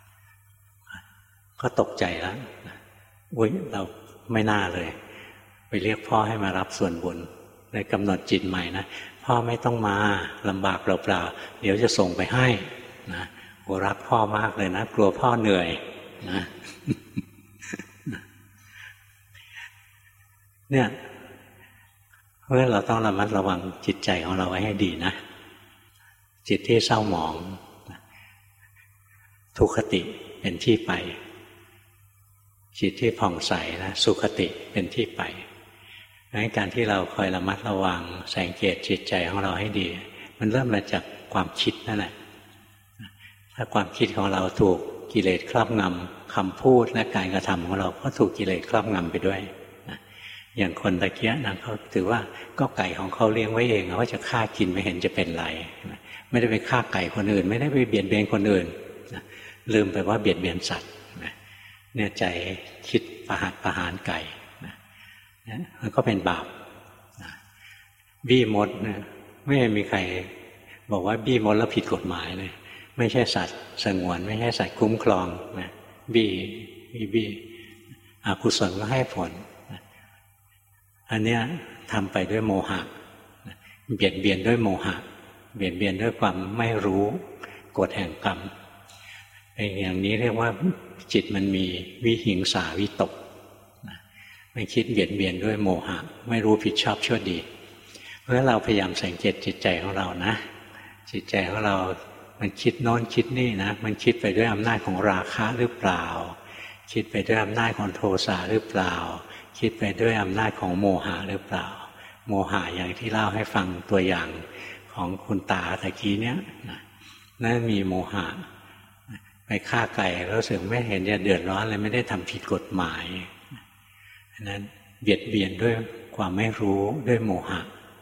Speaker 1: ก็ตกใจแล้วอุ๊ยเราไม่น่าเลยไปเรียกพ่อให้มารับส่วนบุญเลยกำหนดจิตใหม่นะพ่อไม่ต้องมาลำบากเปล่าๆเดี๋ยวจะส่งไปให้นะโหรักพ่อมากเลยนะกลัวพ่อเหนื่อยนะเนี่ยเพราะฉะนั้นเราต้องระมัดระวังจิตใจของเราไว้ให้ดีนะจิตที่เศร้าหมองทุกขติเป็นที่ไปจิตที่ผ่องใสนะสุขติเป็นที่ไปดังนั้นการที่เราคอยระมัดระวังสังเกตจิตใจของเราให้ดีมันเริ่มมาจากความคิดนั่นแหละถ้าความคิดของเราถูกกิเลสครอบงำคำพูดและการกระทำของเราก็ถูกกิเลสครอบงำไปด้วยอย่างคนตะเกียนะเขาถือว่าก็ไก่ของเขาเลี้ยงไว้เองเขาจะฆ่ากินไม่เห็นจะเป็นไรไม่ได้ไปฆ่าไก่คนอื่นไม่ได้ไปเบียดเบียนคนอื่นลืมไปว่าเบียดเบียนสัตว์เนี่ยใจคิดประหารไก่มันก็เป็นบาปบี้มดเนี่ยไม่มีใครบอกว่าบี้มดแล้วผิดกฎหมายเลยไม่ใช่สัตว์สงวนไม่ใช่สัตว์คุ้มครองนะบี้อกุศลก็ให้ผลอันเนี้ยทำไปด้วยโมหะเบียดเบียนด้วยโมหะเบียดเบียนด้วยความไม่รู้กฎแห่งกรรมอย่างนี้เรียกว่าจิตมันมีวิหิงสาวิตกไม่คิดเบียดเบียนด้วยโมหะไม่รู้ผิดชอบชั่วดีเพราะฉะนั้นเราพยายามสังเกตจิตใจของเรานะจิตใจของเรามันคิดโน้นคิดนี่นะมันคิดไปด้วยอำนาจของราคะหรือเปล่าคิดไปด้วยอำนาจของโทสะหรือเปล่าคิดไปด้วยอำนาจของโมหะหรือเปล่าโมหะอย่างที่เล่าให้ฟังตัวอย่างของคุณตาตะกี้เนี้ยนั่นมีโมหะไปฆ่าไก่แล้วรู้สึกไม่เห็นจะเดือดร้อนเลยไม่ได้ทำผิดกฎหมายนั้นเบียดเบียนด้วยความไม่รู้ด้วยโมหะ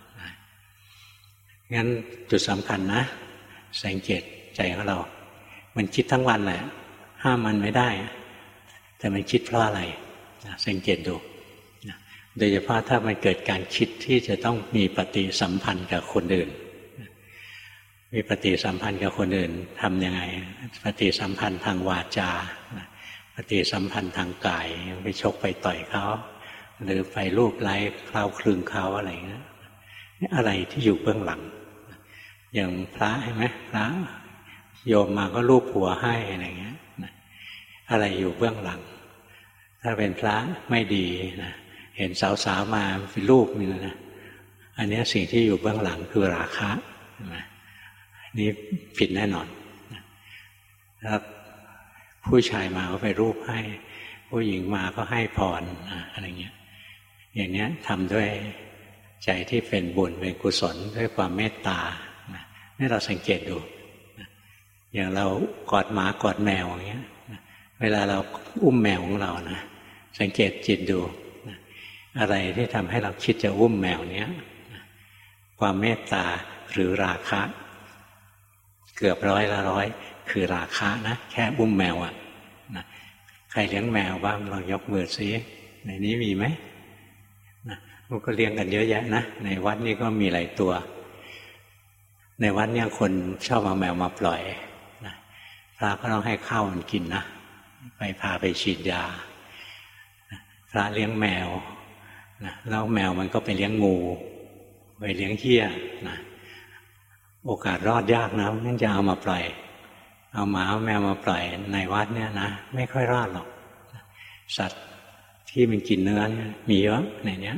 Speaker 1: งั้นจุดสำคัญนะสังเกตใจของเรามันคิดทั้งวันแหละห้ามมันไม่ได้แต่มันคิดเพราะอะไรสังเกตดูโดยเฉพาะถ้ามันเกิดการคิดที่จะต้องมีปฏิสัมพันธ์กับคนอื่นมีปฏิสัมพันธ์กับคนอื่นทำยังไงปฏิสัมพันธ์ทางวาจาปฏิสัมพันธ์ทางกายไปชกไปต่อยเขาหรือไปลูบไล้เคล้าคลึงเขาอะไรเงี้ยนี่อะไรที่อยู่เบื้องหลังอย่างพระใช่ไหมพระโยมมาก็ลูบหัวให้อะไรเงี้ยอะไรอยู่เบื้องหลังถ้าเป็นพระไม่ดีนะเห็นสาวๆมาเป็นรูปนี่นะอันนี้สิ่งที่อยู่เบื้องหลังคือราคะนี่ผิดแน่นอนถ้าผู้ชายมาก็ไปรูปให้ผู้หญิงมาก็ให้พรอะไรเงี้ยอย่างนี้ทำด้วยใจที่เป็นบุญเป็นกุศลด้วยความเมตตานี่เราสังเกตดูอย่างเรากอดหมากอดแมวอย่างเงี้ยเวลาเราอุ้มแมวของเรานะสังเกตจิตดูอะไรที่ทำให้เราคิดจะอุ้มแมวเนี้ยความเมตตาหรือราคะเกือบ100%คือราคะนะแค่อุ้มแมวอ่ะนะใครเลี้ยงแมวบ้างลองยกมือซิในนี้มีไหมนะมันก็เลี้ยงกันเยอะแยะนะในวัดนี่ก็มีหลายตัวในวัดเนี่ยคนชอบเอาแมวมาปล่อยนะพระก็ต้องให้ข้าวมันกินนะไปพาไปฉีดยาพระเลี้ยงแมวนะแล้วแมวมันก็ไปเลี้ยงงูไปเลี้ยงเหี้ยนะโอกาสรอดยากนะนั่นจะเอามาปล่อยเอาหมาเอาแมวมาปล่อยในวัดเนี่ยนะไม่ค่อยรอดหรอกสัตว์ที่มันกินเนื้อเนี่ยมีเยอะในเนี้ย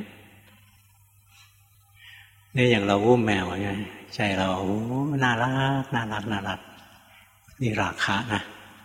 Speaker 1: นี่อย่างเราอุ้มแมวเนี่ยใจเราน่ารักน่ารักน่ารักนี่ราคะนะ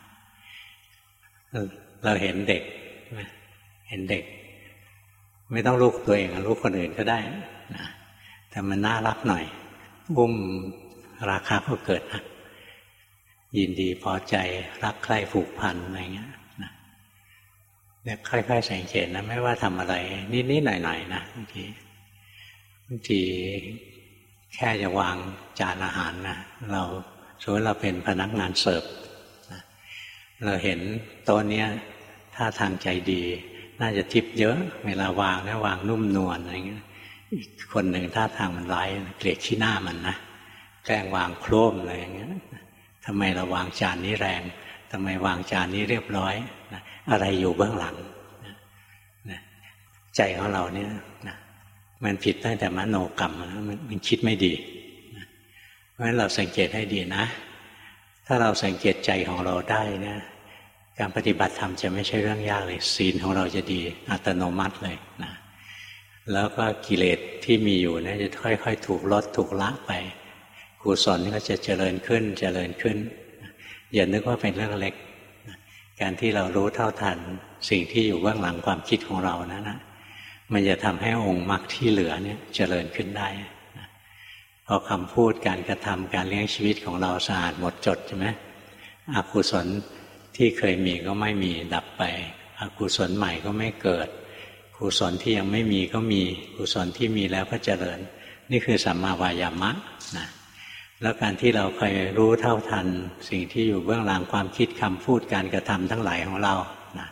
Speaker 1: เราเห็นเด็กเห็นเด็กไม่ต้องลูกตัวเองลูกคนอื่นก็ได้นะแต่มันน่ารักหน่อยอุ้มราคะก็เกิดนะยินดีพอใจรักใคร่ผูกพันอะไรเงี้ยนะเนี่ยค่อยๆสังเกตนะไม่ว่าทำอะไรนิดๆหน่อยๆนะบางทีแค่จะวางจานอาหารนะเราสมมติเราเป็นพนักงานเสิร์ฟนะเราเห็นโต๊ะนี้ท่าทางใจดีน่าจะทิปเยอะเวลาวางแล้ววางนุ่มนวลอะไรเงี้ยอีกคนหนึ่งท่าทางมันร้ายเกลียดขี้หน้ามันนะแกล้งวางโครมอะไรอย่างเงี้ยทำไมเราวางจานนี้แรงทำไมวางจานนี้เรียบร้อยนะอะไรอยู่เบื้องหลังนะใจของเราเนี่ยนะมันผิดตั้งแต่มโนกรรมนะมันคิดไม่ดีนะเพราะฉะนั้นเราสังเกตให้ดีนะถ้าเราสังเกตใจของเราได้เนี่ยการปฏิบัติธรรมจะไม่ใช่เรื่องยากเลยศีลของเราจะดีอัตโนมัติเลยนะแล้วก็กิเลสที่มีอยู่เนี่ยจะค่อยๆถูกลดถูกละไปกุศลก็จะเจริญขึ้นเจริญขึ้นอย่านึกว่าเป็นเรื่องเล็กการที่เรารู้เท่าทันสิ่งที่อยู่เบื้องหลังความคิดของเรานะมันจะทำให้องค์มรรคที่เหลือเนี่ยเจริญขึ้นได้พอคำพูดการกระทำการเลี้ยงชีวิตของเราสะอาดหมดจดใช่ไหมอกุศลที่เคยมีก็ไม่มีดับไปอกุศลใหม่ก็ไม่เกิดกุศลที่ยังไม่มีก็มีกุศลที่มีแล้วก็เจริญนี่คือสัมมาวายามะนะแล้วการที่เราเคยรู้เท่าทันสิ่งที่อยู่เบื้องหลังความคิดคำพูดการกระทำทั้งหลายของเรานะ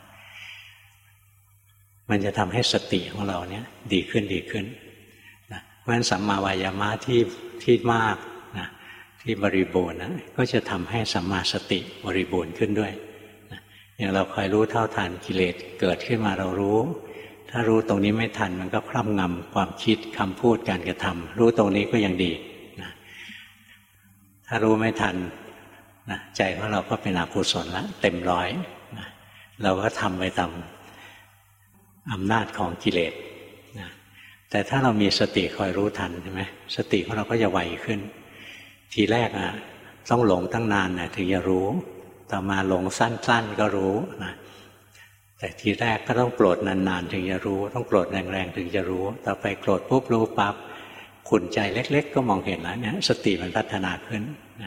Speaker 1: มันจะทำให้สติของเราเนี่ยดีขึ้นนะเพราะฉะนั้นสัมมาวายามะที่มากนะที่บริบูรณ์นะก็จะทำให้สัมมาสติบริบูรณ์ขึ้นด้วยนะอย่างเราคอยรู้เท่าทันกิเลสเกิดขึ้นมาเรารู้ถ้ารู้ตรงนี้ไม่ทันมันก็ครอบงำความคิดคำพูดการกระทำรู้ตรงนี้ก็ยังดีนะถ้ารู้ไม่ทันนะใจของเราก็เป็นอกุศลละเต็มร้อยนะเราก็ทำไปตามอำนาจของกิเลสนะแต่ถ้าเรามีสติคอยรู้ทันใช่ไหมสติของเราก็จะไวขึ้นทีแรกต้องหลงตั้งนานนะถึงจะรู้ต่อมาหลงสั้นๆก็รู้นะแต่ทีแรกก็ต้องโกรธนานๆถึงจะรู้ต้องโกรธแรงๆถึงจะรู้ต่อไปโกรธปุ๊บรู้ปั๊บขุ่นใจเล็กๆก็มองเห็นแล้วเนี่ยสติมันพัฒนาขึ้นนะ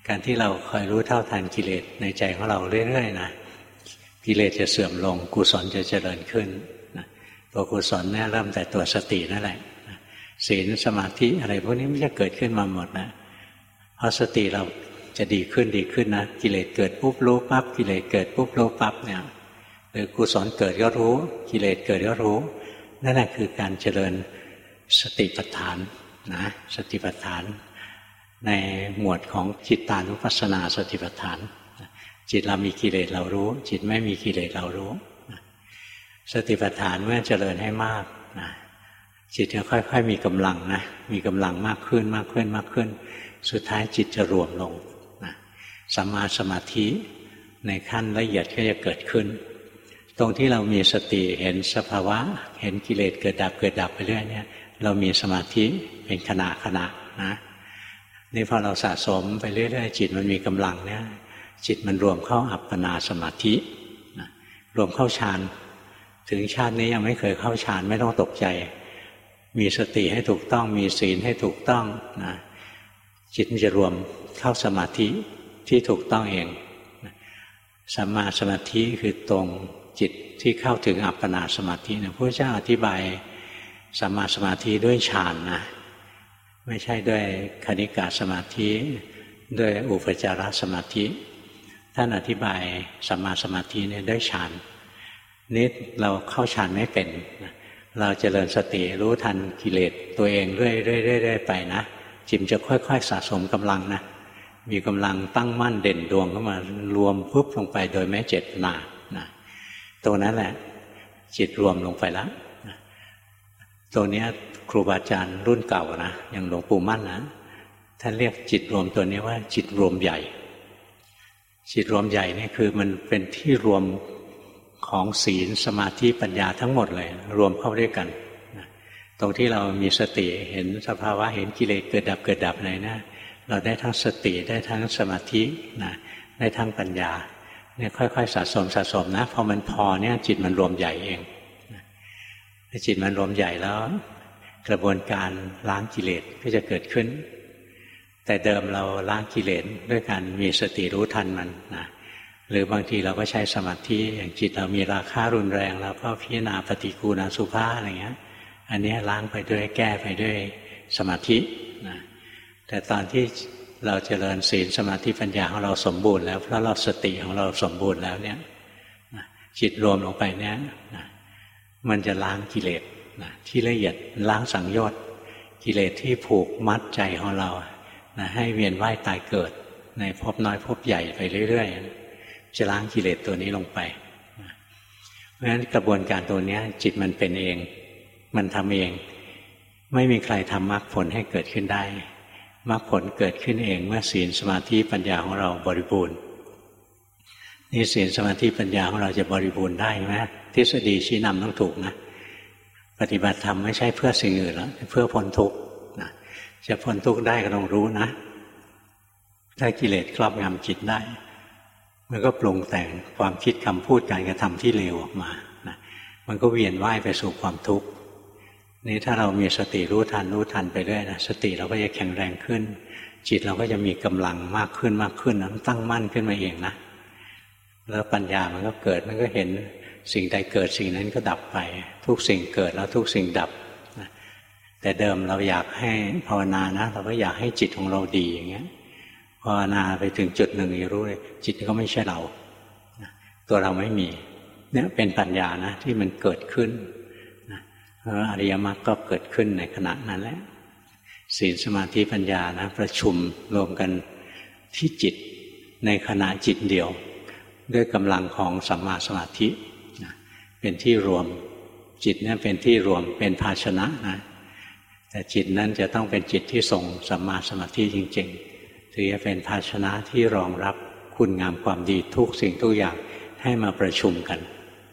Speaker 1: การที่เราคอยรู้เท่าทันกิเลสในใจของเราเรื่อยๆนะกิเลสจะเสื่อมลงกุศลจะเจริญขึ้นนะตัวกุศลเนี่ยเริ่มแต่ตัวสตินั่นแหละศีลสมาธิอะไรพวกนี้มันจะเกิดขึ้นมาหมดนะเพราะสติเราจะดีขึ้นนะกิเลสเกิดปุ๊บรู้ปั๊บกิเลสเกิดปุ๊บรู้ปั๊บเนี่ยหรือกุศลเกิดก็รู้กิเลสเกิดก็รู้นั่นแหละคือการเจริญสติปัฏฐานนะสติปัฏฐานในหมวดของจิตตานุปัสสนาสติปัฏฐานจิตเรามีกิเลสเรารู้จิตไม่มีกิเลสเรารู้สติปัฏฐานเมื่อเจริญให้มากนะจิตจะค่อยๆมีกำลังนะมีกำลังมากขึ้นสุดท้ายจิตจะรวมลงนะสัมมาสมาธิในขั้นละเอียดก็จะเกิดขึ้นตรงที่เรามีสติเห็นสภาวะเห็นกิเลสเกิดดับไปเรื่อยเนี่ยเรามีสมาธิเป็นขณะนะนี่พอเราสะสมไปเรื่อยๆจิตมันมีกำลังเนี่ยจิตมันรวมเข้าอัปปนาสมาธินะรวมเข้าฌานถึงชาตินี้ยังไม่เคยเข้าฌานไม่ต้องตกใจมีสติให้ถูกต้องมีศีลให้ถูกต้องนะจิตมันจะรวมเข้าสมาธิที่ถูกต้องเองสัมมาสมาธิคือตรงจิตที่เข้าถึงอัปปนาสมาธินะพระเจ้าอธิบายสัมมาสมาธิด้วยฌานนะไม่ใช่ด้วยคณิกาสมาธิด้วยอุปจารสมาธิท่านอธิบายสัมมาสมาธิเนี่ยด้วยฌานนี่เราเข้าฌานไม่เป็นเราเจริญสติรู้ทันกิเลสตัวเองเรื่อยๆไปนะจิตจะค่อยๆสะสมกำลังนะมีกำลังตั้งมั่นเด่นดวงเข้ามารวมปุ๊บลงไปโดยไม่เจตนานะตรงนั้นแหละจิตรวมลงไปแล้วนะตรงนี้ครูบาอาจารย์รุ่นเก่านะอย่างหลวงปู่มั่นนะท่านเรียกจิตรวมตัวนี้ว่าจิตรวมใหญ่จิตรวมใหญ่นี่คือมันเป็นที่รวมของศีลสมาธิปัญญาทั้งหมดเลยรวมเข้าด้วยกันนะตรงที่เรามีสติเห็นสภาวะเห็นกิเลสเกิดดับอะไรนะเราได้ทั้งสติได้ทั้งสมาธินะได้ทั้งปัญญาเนี่ยค่อยๆสะสมนะพอมันพอเนี่ยจิตมันรวมใหญ่เองจิตมันรวมใหญ่แล้วกระบวนการล้างกิเลสก็จะเกิดขึ้นแต่เดิมเราล้างกิเลสด้วยการมีสติรู้ทันมันนะหรือบางทีเราก็ใช้สมาธิอย่างจิตเรามีราคะรุนแรงเราก็พิจารณาปฏิกูณอสุภะอะไรเงี้ยอันนี้ล้างไปด้วยแก้ไปด้วยสมาธินะแต่ตอนที่เราเจริญศีลสมาธิปัญญาของเราสมบูรณ์แล้วเพราะเราสติของเราสมบูรณ์แล้วเนี่ยจิตรวมลงไปเนี่ยมันจะล้างกิเลสที่ละเอียดล้างสังโยชน์กิเลสที่ผูกมัดใจของเราให้เวียนว่ายตายเกิดในภพน้อยภพใหญ่ไปเรื่อยๆจะล้างกิเลสตัวนี้ลงไปเพราะฉะนั้นกระบวนการตัวนี้จิตมันเป็นเองมันทำเองไม่มีใครทำมรรคผลให้เกิดขึ้นได้มรรคผลเกิดขึ้นเองเมื่อศีลสมาธิปัญญาของเราบริบูรณ์นี่ศีลสมาธิปัญญาของเราจะบริบูรณ์ได้ไหมทฤษฎีชี้นำต้องถูกนะปฏิบัติธรรมไม่ใช่เพื่อสิ่งอื่นแล้วเพื่อพ้นทุกข์นะจะพ้นทุกข์ได้ก็ต้องรู้นะถ้ากิเลสครอบงำจิตได้มันก็ปรุงแต่งความคิดคำพูดการกระทำที่เลวออกมานะมันก็เวียนว่ายไปสู่ความทุกข์นี่ถ้าเรามีสติรู้ทันไปเรื่อยนะสติเราก็จะแข็งแรงขึ้นจิตเราก็จะมีกำลังมากขึ้นมันตั้งมั่นขึ้นมาเองนะแล้วปัญญามันก็เกิดมันก็เห็นสิ่งใดเกิดสิ่งนั้นก็ดับไปทุกสิ่งเกิดแล้วทุกสิ่งดับนะแต่เดิมเราอยากให้ภาวนานะเราก็อยากให้จิตของเราดีอย่างเงี้ยภาวนาไปถึงจุดหนึ่งรู้เลยจิตก็ไม่ใช่เราตัวเราไม่มีเนี่ยเป็นปัญญานะที่มันเกิดขึ้นอริยมรรคก็เกิดขึ้นในขณะนั้นแหละศีลสมาธิปัญญานะประชุมรวมกันที่จิตในขณะจิตเดียวด้วยกำลังของสัมมาสมาธิเป็นที่รวมจิตเนี่ยเป็นที่รวมเป็นภาชนะนะแต่จิตนั้นจะต้องเป็นจิตที่ทรงสัมมาสมาธิจริงๆถึงจะเป็นภาชนะที่รองรับคุณงามความดีทุกสิ่งทุกอย่างให้มาประชุมกัน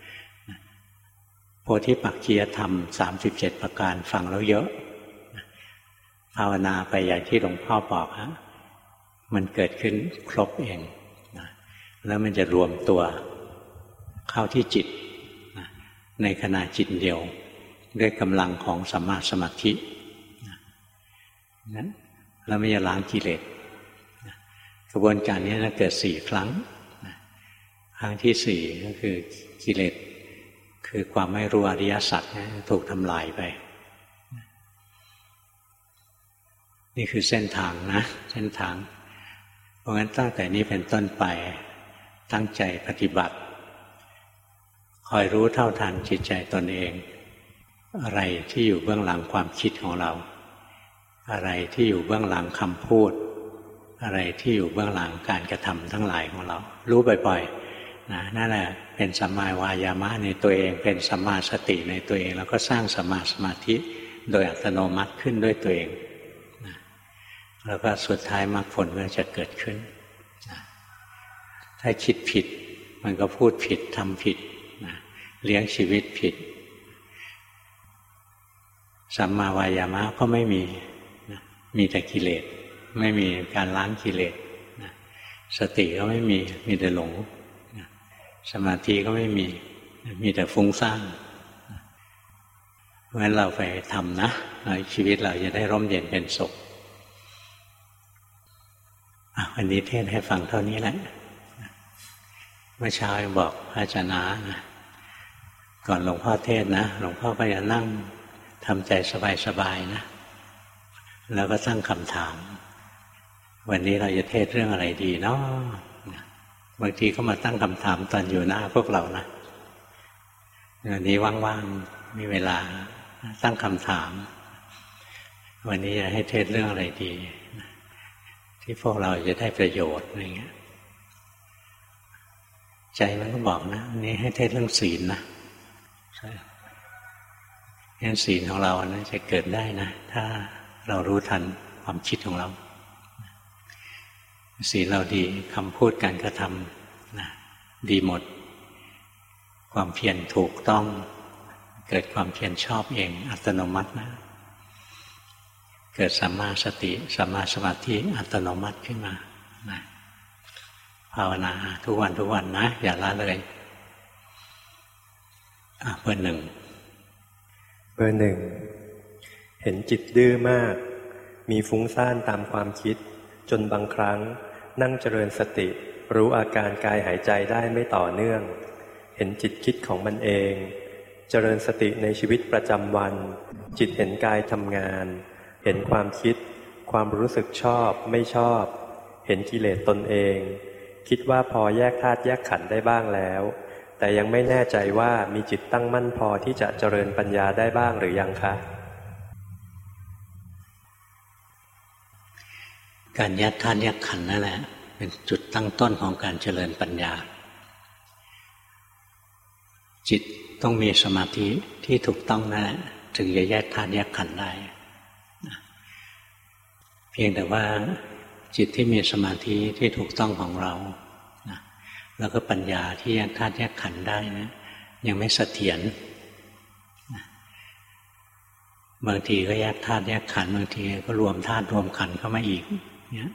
Speaker 1: โพธิปักขียธรรม37ประการฟังแล้วเยอะภาวนาไปอย่างที่หลวงพ่อบอกฮะมันเกิดขึ้นครบเองนะแล้วมันจะรวมตัวเข้าที่จิตนะในขณะจิตเดียวด้วยกำลังของสัมมาสมาธินะแล้วไม่จะล้างกิเลสนะกระบวนการนี้จะเกิด4 ครั้งครั้งที่4ก็คือกิเลสคือความไม่รู้อริยสัจถูกทำลายไปนี่คือเส้นทางนะเส้นทางเพราะงั้นตั้งแต่นี้เป็นต้นไปตั้งใจปฏิบัติคอยรู้เท่าทันจิตใจตนเองอะไรที่อยู่เบื้องหลังความคิดของเราอะไรที่อยู่เบื้องหลังคำพูดอะไรที่อยู่เบื้องหลังการกระทำทั้งหลายของเรารู้บ่อยๆนั่นแหละเป็นสัมมาวายามะในตัวเองเป็นสัมมาสติในตัวเองแล้วก็สร้างสัมมาสมาธิโดยอัตโนมัติขึ้นด้วยตัวเองแล้วก็สุดท้ายมรรคผลก็จะเกิดขึ้นถ้าคิดผิดมันก็พูดผิดทำผิดเลี้ยงชีวิตผิดสัมมาวายามะก็ไม่มีแต่กิเลสไม่มีการล้างกิเลสสติก็ไม่มีแต่หลงสมาธิก็ไม่มีแต่ฟุ้งซ่านเพราะฉะนั้นเราไปทำนะชีวิตเราจะได้ร่มเย็นเป็นสุขวันนี้เทศให้ฟังเท่านี้แหละเมื่อเช้าบอกพระอาจารย์นะก่อนหลวงพ่อเทศนะหลวงพ่อก็จะนั่งทำใจสบายๆนะแล้วก็ตั้งคำถามวันนี้เราจะเทศเรื่องอะไรดีเนาะบางทีก็มาตั้งคำถามตอนอยู่หน้าพวกเรานะวันนี้ว่างๆมีเวลาตั้งคำถามวันนี้จะให้เทศเรื่องอะไรดีที่พวกเราจะได้ประโยชน์อะไรเงี้ยใจมันก็บอกนะวันนี้ให้เทศเรื่องศีลนะใช่งั้นศีลของเรานะจะเกิดได้นะถ้าเรารู้ทันความคิดของเราศีลเราดีคำพูดการกระทำนะดีหมดความเพียรถูกต้องเกิดความเพียรชอบเองอัตโนมัตินะเกิดสัมมาสติสัมมาสมาธิอัตโนมัติขึ้นมานะภาวนาทุกวันนะอย่าละเลยเบอร์ 1
Speaker 2: เห็นจิตดื้อมากมีฟุ้งซ่านตามความคิดจนบางครั้งนั่งเจริญสติรู้อาการกายหายใจได้ไม่ต่อเนื่องเห็นจิตคิดของมันเองเจริญสติในชีวิตประจำวันจิตเห็นกายทำงานเห็นความคิดความรู้สึกชอบไม่ชอบเห็นกิเลสตนเองคิดว่าพอแยกธาตุแยกขันธ์ได้บ้างแล้วแต่ยังไม่แน่ใจว่ามีจิตตั้งมั่นพอที่จะเจริญปัญญาได้บ้างหรือยังคะ
Speaker 1: การแยกธาตุแยกขันธ์นั่นแหละเป็นจุดตั้งต้นของการเจริญปัญญาจิตต้องมีสมาธิที่ถูกต้องนั่นแหละถึงจะแยกธาตุแยกขันธ์ได้เพียงแต่ว่าจิตที่มีสมาธิที่ถูกต้องของเราแล้วก็ปัญญาที่แยกธาตุแยกขันธ์ได้นะยังไม่เสถียรบางทีก็แยกธาตุแยกขันธ์บางทีก็รวมธาตุรวมขันธ์เข้ามาอีกเนี่ย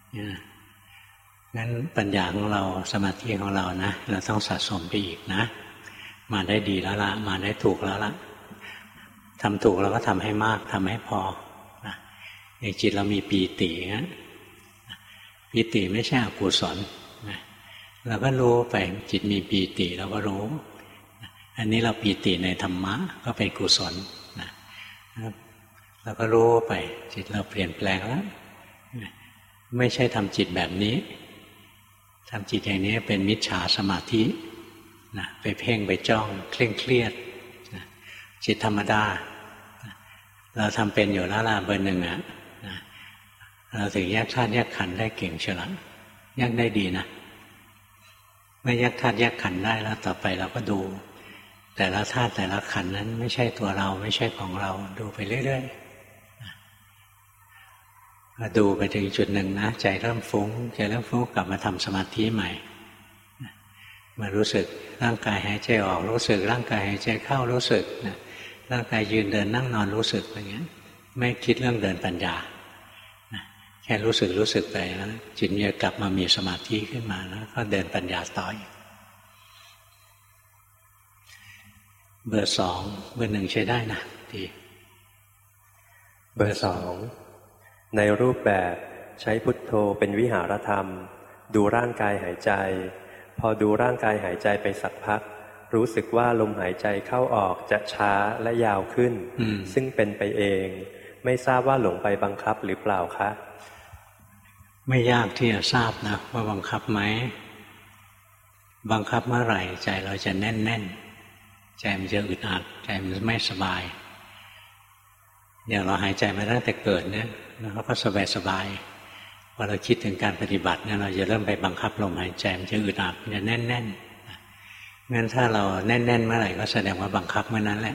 Speaker 1: งั้นปัญญาของเราสมาธิของเรานะเราต้องสะสมไปอีกนะมาได้ดีแล้วละมาได้ถูกแล้วละทำถูกเราก็ทำให้มากทำให้พอนะอย่างจิตเรามีปีตินะปีติไม่ใช่อกุศลนะเราก็รู้ไปจิตมีปีติเราก็รู้อันนี้เราปีติในธรรมะก็เป็นกุศลนะเราก็รู้ไปจิตเราเปลี่ยนแปลงแล้วไม่ใช่ทำจิตแบบนี้ทำจิตอย่างนี้เป็นมิจฉาสมาธินะไปเพ่งไปจ้องเคร่งเครียดนะจิตธรรมดานะเราทำเป็นอยู่แล้วล่ะเบอร์ 1นะเราถึงแยกธาตุแยกขันธ์ได้เก่งเชียวละแยกได้ดีนะเมื่อแยกธาตุแยกขันธ์ได้แล้วต่อไปเราก็ดูแต่ละธาตุแต่ละขันธ์นั้นไม่ใช่ตัวเราไม่ใช่ของเราดูไปเรื่อยๆดูไปถึงจุดหนึ่งนะใจเริ่มฟุ้งกลับมาทำสมาธิใหม่มารู้สึกร่างกายหายใจออกรู้สึกร่างกายหายใจเข้ารู้สึกร่างกายยืนเดินนั่งนอนรู้สึกอย่างเงี้ยไม่คิดเรื่องเดินปัญญาแค่รู้สึกไปแล้วจิตจะกลับมามีสมาธิขึ้นมาแล้วก็เดินปัญญาต่ออีกเบอร์ 2เบอร์ 1ใช้ได้นะดี
Speaker 2: เบอร์ 2ในรูปแบบใช้พุทโธเป็นวิหารธรรมดูร่างกายหายใจพอดูร่างกายหายใจไปสักพักรู้สึกว่าลมหายใจเข้าออกจะช้าและยาวขึ้นซึ่งเป็นไปเองไม่ทราบว่าหลงไปบังคับหรือเปล่าคะ
Speaker 1: ไม่ยากที่จะทราบนะว่าบังคับไหมบังคับเมื่อไหร่ใจเราจะแน่นๆใจมันจะอึดอัดใจมันไม่สบายอย่างเราหายใจมาตั้งแต่เกิดเนี่ยเราก็สบายพอเราคิดถึงการปฏิบัติเนี่ยเราจะเริ่มไปบังคับลมหายใจมันจะอึดอัดมันจะแน่นๆงั้นถ้าเราแน่นๆเมื่อไหร่ก็แสดงว่าบังคับเมื่อนั้นแหละ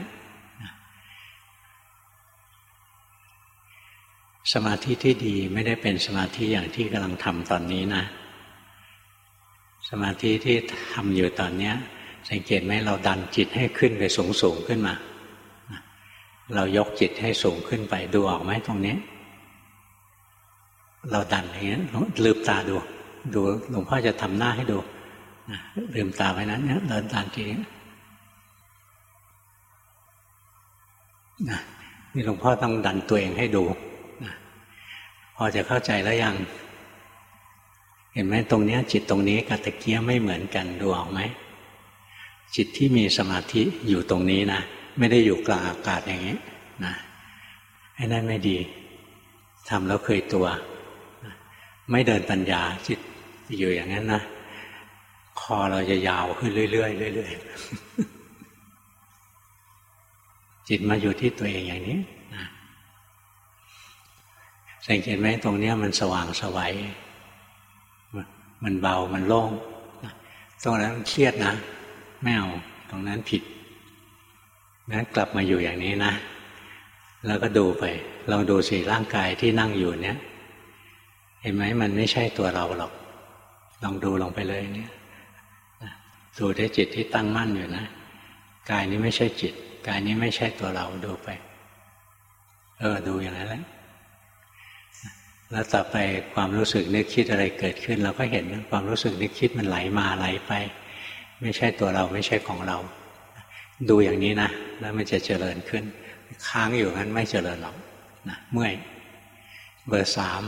Speaker 1: สมาธิที่ดีไม่ได้เป็นสมาธิอย่างที่กำลังทำตอนนี้นะสมาธิที่ทำอยู่ตอนนี้สังเกตไหมเราดันจิตให้ขึ้นไปสูงขึ้นมาเรายกจิตให้สูงขึ้นไปดูออกไหมตรงนี้เราดันอย่างนี้ลืมตาดูหลวงพ่อจะทำหน้าให้ดูลืมตาไว้นะเนี่ยเราดันทีนี้นี่หลวงพ่อต้องดันตัวเองให้ดูพอจะเข้าใจแล้วยังเห็นไหมตรงนี้จิตตรงนี้กับตะเกียบไม่เหมือนกันดูออกไหมจิตที่มีสมาธิอยู่ตรงนี้นะไม่ได้อยู่กลางอากาศอย่างนี้นะไอ้นั่นไม่ดีทำแล้วเคยตัวไม่เดินปัญญาจิตอยู่อย่างนั้นนะคอเราจะยาวขึ้นเรื่อยๆเรื่อยๆจิตมาอยู่ที่ตัวเองอย่างนี้นะสังเกตไหมตรงนี้มันสว่างไสวมันเบามันโล่งตรงนั้นเครียดนะไม่เอาตรงนั้นผิดงั้นกลับมาอยู่อย่างนี้นะแล้วก็ดูไปลองดูสิร่างกายที่นั่งอยู่เนี่ยเห็นไหมมันไม่ใช่ตัวเราหรอกลองดูลงไปเลยเนี่ยดูได้จิตที่ตั้งมั่นอยู่นะกายนี้ไม่ใช่จิตกายนี้ไม่ใช่ตัวเราดูไปดูอย่างนั้นแหละแล้วต่อไปความรู้สึกนึกคิดอะไรเกิดขึ้นเราก็เห็นความรู้สึกนึกคิดมันไหลมาไหลไปไม่ใช่ตัวเราไม่ใช่ของเราดูอย่างนี้นะแล้วมันจะเจริญขึ้นค้างอยู่งั้นไม่เจริญหรอกนะเมื่อยเบอร์ 3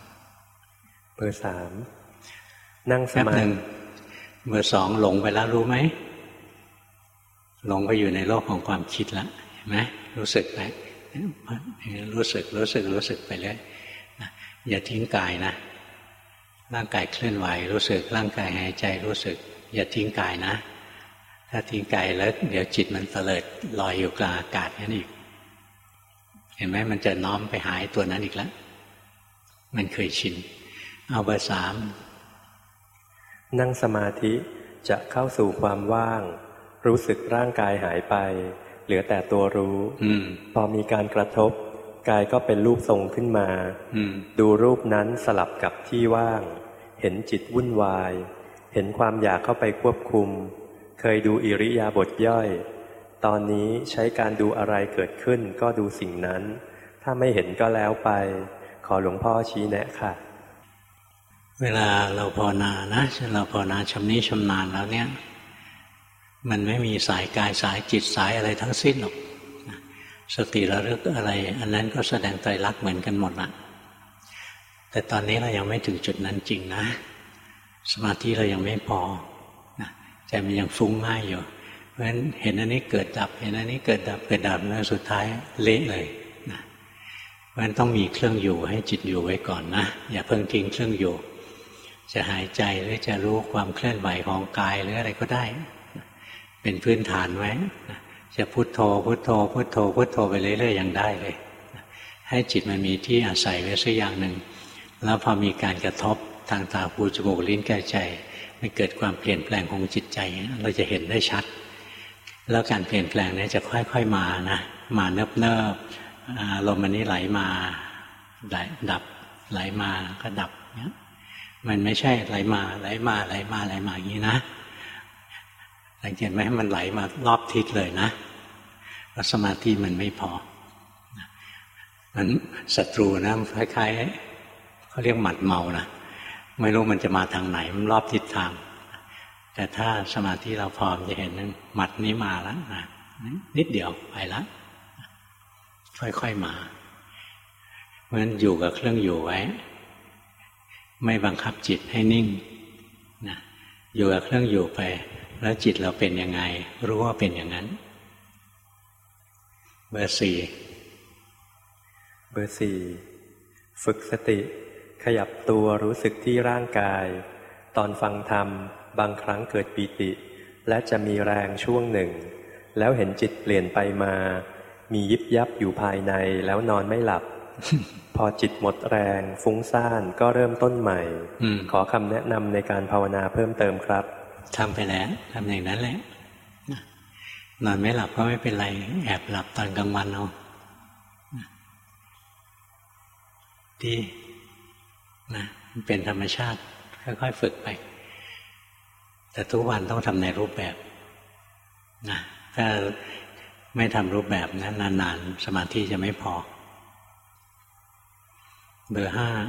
Speaker 2: นั่งสมาธิ
Speaker 1: เบอร์ 2หลงไปแล้วรู้ไหมหลงไปอยู่ในโลกของความคิดแล้วเห็นไหมรู้สึกไหมรู้สึกไปเลยนะอย่าทิ้งกายนะร่างกายเคลื่อนไหวรู้สึกร่างกายหายใจรู้สึกอย่าทิ้งกายนะถ้าทิ้งกายแล้วเดี๋ยวจิตมันเตลิดลอยอยู่กลางอากาศนั่นอีกเห็นไหมมันจะน้อมไปหายตัวนั้นอีกแล้วมันเคยชินเอาเบอร์
Speaker 2: 3นั่งสมาธิจะเข้าสู่ความว่างรู้สึกร่างกายหายไปเหลือแต่ตัวรู้พอมีการกระทบกายก็เป็นรูปทรงขึ้นมาดูรูปนั้นสลับกับที่ว่างเห็นจิตวุ่นวายเห็นความอยากเข้าไปควบคุมเคยดูอิริยาบถย่อยตอนนี้ใช้การดูอะไรเกิดขึ้นก็ดูสิ่งนั้นถ้าไม่เห็นก็แล้วไปขอหลวงพ่อชี้แนะค่ะ
Speaker 1: เวลาเราภาวนานะเราภาวนาชำนิชำนาญแล้วเนี่ยมันไม่มีสายกายสายจิตสายอะไรทั้งสิ้นหรอกสติระลึกอะไรอันนั้นก็แสดงไตรลักษณ์เหมือนกันหมดละแต่ตอนนี้เรายังไม่ถึงจุดนั้นจริงนะสมาธิเรายังไม่พอใจมันยังฟุ้งง่ายอยู่เพราะฉะนั้นเห็นอันนี้เกิดดับเห็นอันนี้เกิดดับแล้วสุดท้ายเละเลยนะเพราะฉะนั้นต้องมีเครื่องอยู่ให้จิตอยู่ไว้ก่อนนะอย่าเพิ่งทิ้งเครื่องอยู่จะหายใจหรือจะรู้ความเคลื่อนไหวของกายหรืออะไรก็ได้เป็นพื้นฐานไว้จะพุทโธพุทโธพุทโธพุทโธไปเรื่อยๆยังได้เลยให้จิตมันมีที่อาศัยไว้สักอย่างหนึ่งแล้วพอมีการกระทบทางตาหูจมูกลิ้นกายใจมันเกิดความเปลี่ยนแปลงของจิตใจเราจะเห็นได้ชัดแล้วการเปลี่ยนแปลงนี้จะค่อยๆมานะมาเนิบๆลมอันนี้ไหลมาดับไหลมาก็ดับเนี่ยมันไม่ใช่ไหลมาอย่างนี้นะสังเกตไหมมันไหลมารอบทิศเลยนะแล้วสมาธิมันไม่พอมันศัตรูนะคล้ายๆเขาเรียกหมัดเมานะไม่รู้มันจะมาทางไหนมันรอบทิศทางแต่ถ้าสมาธิเราพอจะเห็นนั่นหมัดนี้มาแล้วนะนิดเดียวไปแล้วค่อยๆมาเพราะฉะนั้นอยู่กับเครื่องอยู่ไว้ไม่บังคับจิตให้นิ่งนะอยู่กับเครื่องอยู่ไปแล้วจิตเราเป็นยังไงรู้ว่าเป็นอย่างนั้นเบอร์สี่
Speaker 2: ฝึกสติขยับตัวรู้สึกที่ร่างกายตอนฟังธรรมบางครั้งเกิดปีติและจะมีแรงช่วงหนึ่งแล้วเห็นจิตเปลี่ยนไปมามียิบยับอยู่ภายในแล้วนอนไม่หลับ พอจิตหมดแรงฟุ้งซ่านก็เริ่มต้นใหม่ขอคำแนะนำในการภาวนาเพิ่มเติมครับ
Speaker 1: ทำไปแล้วทำอย่างนั้นแหละนอนไม่หลับก็ไม่เป็นไรแอบหลับตอนกลางวันเอาดีนะมันเป็นธรรมชาติค่อยๆฝึกไปแต่ทุกวันต้องทำในรูปแบบนะถ้าไม่ทำรูปแบบนะนานๆสมาธิจะไม่พอเบอร์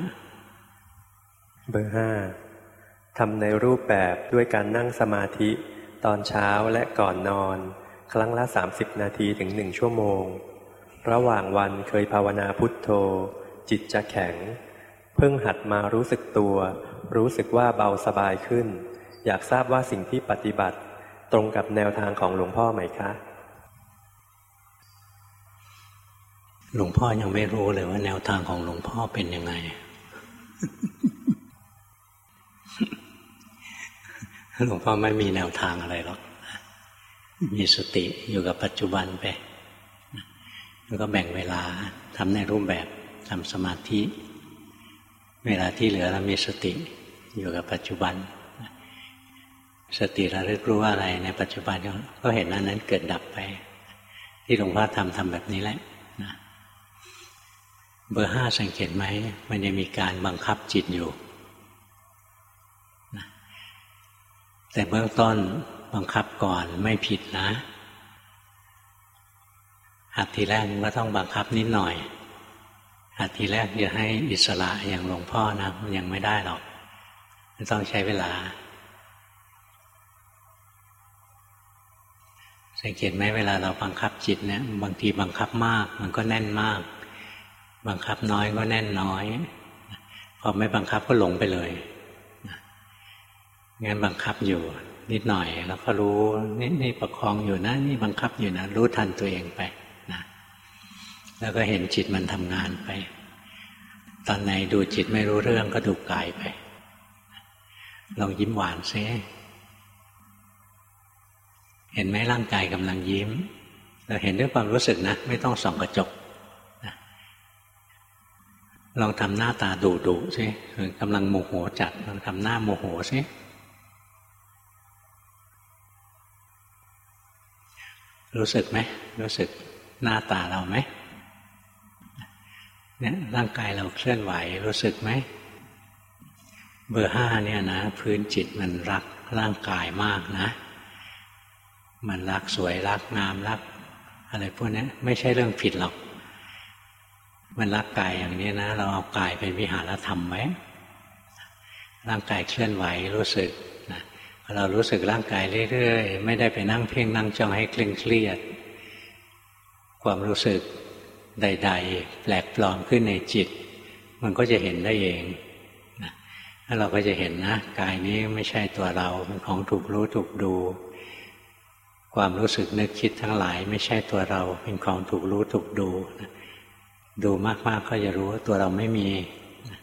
Speaker 1: ห้าทำในรูปแบบด้วยการนั่งสมาธิตอนเช้าและก่อนนอนครั้งละ30 นาทีถึง1 ชั่วโมงระหว่างวันเคยภาวนาพุทโธจิตจะแข็งเพิ่งหัดมารู้สึกตัวรู้สึกว่าเบาสบายขึ้นอยากทราบว่าสิ่งที่ปฏิบัติตรงกับแนวทางของหลวงพ่อไหมคะหลวงพ่อยังไม่รู้เลยว่าแนวทางของหลวงพ่อเป็นยังไง หลวงพ่อไม่มีแนวทางอะไรหรอกมีสติอยู่กับปัจจุบันไปแล้วก็แบ่งเวลาทำในรูปแบบทำสมาธิเวลาที่เหลือเรามีสติอยู่กับปัจจุบันสติระลึกรู้ว่าอะไรในปัจจุบันก็เห็นนั้นเกิดดับไปที่หลวงพ่อทำแบบนี้แหละนะเบอร์ห้าสังเกตไหมมันยังมีการบังคับจิตอยู่นะแต่เบื้องต้นบังคับก่อนไม่ผิดนะหัดทีแรกก็ต้องบังคับนิดหน่อยหัดทีแรกจะให้อิสระอย่างหลวงพ่อนะมันยังไม่ได้หรอกมันต้องใช้เวลาสังเกตไหมเวลาเราบังคับจิตเนี่ยบางทีบังคับมากมันก็แน่นมากบังคับน้อยก็แน่นน้อยพอไม่บังคับก็หลงไปเลยงั้นบังคับอยู่นิดหน่อยแล้วก็รู้นี่ประคองอยู่นะนี่บังคับอยู่นะรู้ทันตัวเองไปนะแล้วก็เห็นจิตมันทำงานไปตอนไหนดูจิตไม่รู้เรื่องก็ดูกายไปลองยิ้มหวานซิเห็นไหมร่างกายกำลังยิ้มเราเห็นด้วยความรู้สึกนะไม่ต้องส่องกระจกนะลองทำหน้าตาดุๆซิกำลังโมโหจัดลองทำหน้าโมโหซิรู้สึกไหมรู้สึกหน้าตาเราไหมเนี่ยร่างกายเราเคลื่อนไหวรู้สึกไหมเบอร์ห้าเนี่ยนะพื้นจิตมันรักร่างกายมากนะมันรักสวยรักงามรักอะไรพวกนี้ไม่ใช่เรื่องผิดหรอกมันรักกายอย่างนี้นะเราเอากายเป็นวิหารธรรมไว้ร่างกายเคลื่อนไหวรู้สึกนะเรารู้สึกร่างกายเรื่อยๆไม่ได้ไปนั่งเพ่งนั่งจ้องให้เคร่งเครียดความรู้สึกใดๆแปลกปลอมขึ้นในจิตมันก็จะเห็นได้เองนะแล้วเราก็จะเห็นนะกายนี้ไม่ใช่ตัวเราเป็นของถูกรู้ถูกดูความรู้สึกนึกคิดทั้งหลายไม่ใช่ตัวเราเป็นของถูกรู้ถูกดูนะดูมากๆก็จะรู้ว่าตัวเราไม่มีนะ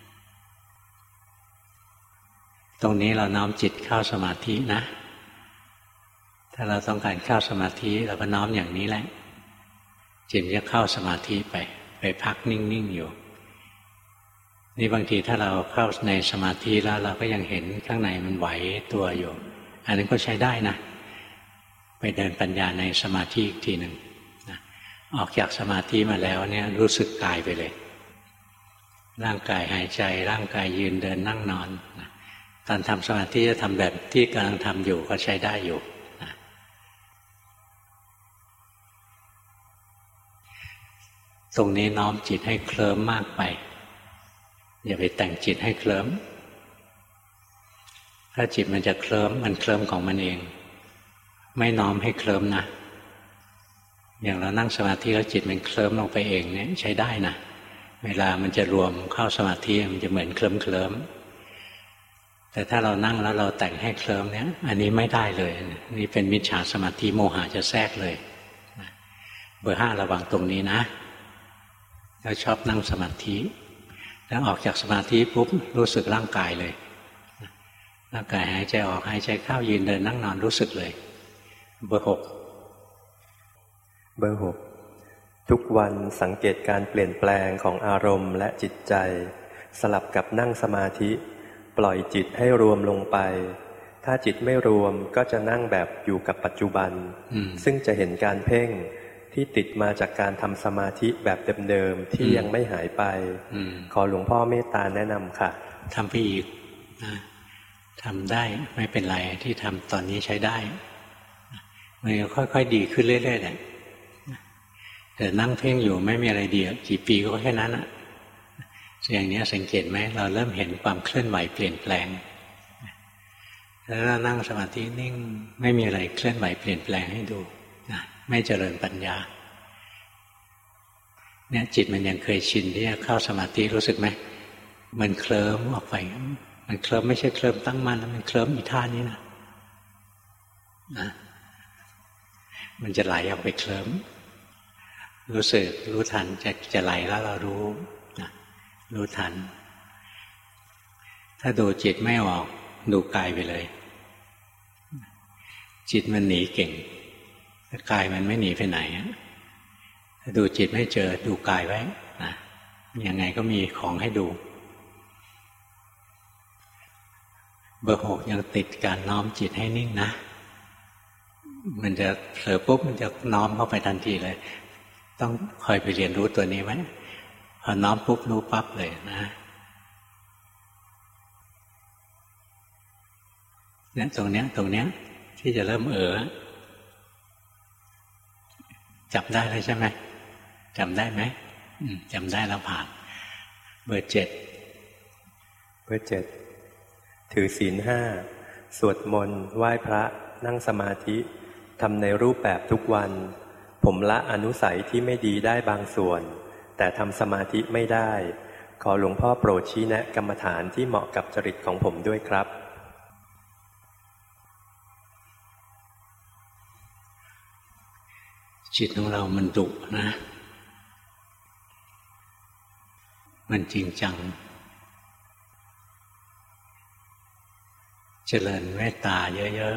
Speaker 1: ตรงนี้เราน้อมจิตเข้าสมาธินะถ้าเราต้องการเข้าสมาธิเราก็น้อมอย่างนี้แหละจิตจะเข้าสมาธิไปพักนิ่งๆอยู่นี่บางทีถ้าเราเข้าในสมาธิแล้วเราก็ยังเห็นข้างในมันไหวตัวอยู่อันนั้นก็ใช้ได้นะไปเดินปัญญาในสมาธิอีกทีหนึ่งนะออกจากสมาธิมาแล้วเนี่ยรู้สึกกายไปเลยร่างกายหายใจร่างกายยืนเดินนั่งนอนนะตอนทำสมาธิจะทำแบบที่กำลังทำอยู่ก็ใช้ได้อยู่นะตรงนี้น้อมจิตให้เคลิ้มมากไปอย่าไปแต่งจิตให้เคลิ้มถ้าจิตมันจะเคลิ้มมันเคลิ้มของมันเองไม่น้อมให้เคลิ้มนะอย่างเรานั่งสมาธิแล้วจิตมันเคลิ้มลงไปเองเนี่ยใช้ได้นะเวลามันจะรวมเข้าสมาธิมันจะเหมือนเคลิ้มแต่ถ้าเรานั่งแล้วเราแต่งให้เคลิ้มเนี่ยอันนี้ไม่ได้เลยนี่เป็นมิจฉาสมาธิโมหะจะแทรกเลยเบอร์ 5ระวังตรงนี้นะแล้วชอบนั่งสมาธิแล้วออกจากสมาธิปุ๊บรู้สึกร่างกายเลยร่างกายหายใจออกหายใจเข้ายืนเดินนั่งนอนรู้สึกเลยเบอร์ 6
Speaker 2: เบอร์ 6ทุกวันสังเกตการเปลี่ยนแปลงของอารมณ์และจิตใจสลับกับนั่งสมาธิปล่อยจิตให้รวมลงไปถ้าจิตไม่รวมก็จะนั่งแบบอยู่กับปัจจุบันซึ่งจะเห็นการเพ่งที่ติดมาจากการทำสมาธิแบบเดิมๆที่ยังไม่หายไปขอหลวงพ่อเมตตาแนะนำค่ะ
Speaker 1: ทำไปอีกทำได้ไม่เป็นไรที่ทำตอนนี้ใช้ได้มันค่อยๆดีขึ้นเรื่อยๆแหละแต่นั่งเพ่งอยู่ไม่มีอะไรดีกี่ปีก็แค่นั้นอะอย่างนี้สังเกตไหมเราเริ่มเห็นความเคลื่อนไหวเปลี่ยนแปลงแล้วเรานั่งสมาธินิ่งไม่มีอะไรเคลื่อนไหวเปลี่ยนแปลงให้ดูไม่เจริญปัญญาเนี่ยจิตมันยังเคยชินที่จะเข้าสมาธิรู้สึกไหมมันเคลิ้มออกไปมันเคลิ้มไม่ใช่เคลิ้มตั้งมั่นนะมันเคลิ้มอีท่านี้นะมันจะไหลออกไปเคลิ้มรู้สึกรู้ทันจะไหลแล้วเรารู้รู้ทันถ้าดูจิตไม่ออกดูกายไปเลยจิตมันหนีเก่งกายมันไม่หนีไปไหนถ้าดูจิตไม่เจอดูกายไว้ยังไงก็มีของให้ดูเบอร์ 6ยังติดการน้อมจิตให้นิ่งนะมันจะเผลอปุ๊บมันจะน้อมเข้าไปทันทีเลยต้องคอยไปเรียนรู้ตัวนี้ไว้พอน้อมปุ๊บรู้ปั๊บเลยนะเนี่ยตรงเนี้ยที่จะเริ่มจับได้เลยใช่ไหมจำได้ไหมจำได้แล้วผ่านเบอร์ 7
Speaker 2: เบอร์ 7ถือศีล 5สวดมนต์ไหว้พระนั่งสมาธิทำในรูปแบบทุกวันผมละอนุสัยที่ไม่ดีได้บางส่วนแต่ทำสมาธิไม่ได้ขอหลวงพ่อโปรดชี้แนะกรรมฐานที่เหมาะกับจริตของผมด้วยครับ
Speaker 1: จิตของเรามันดุนะมันจริงจังเจริญเมตตาเยอะ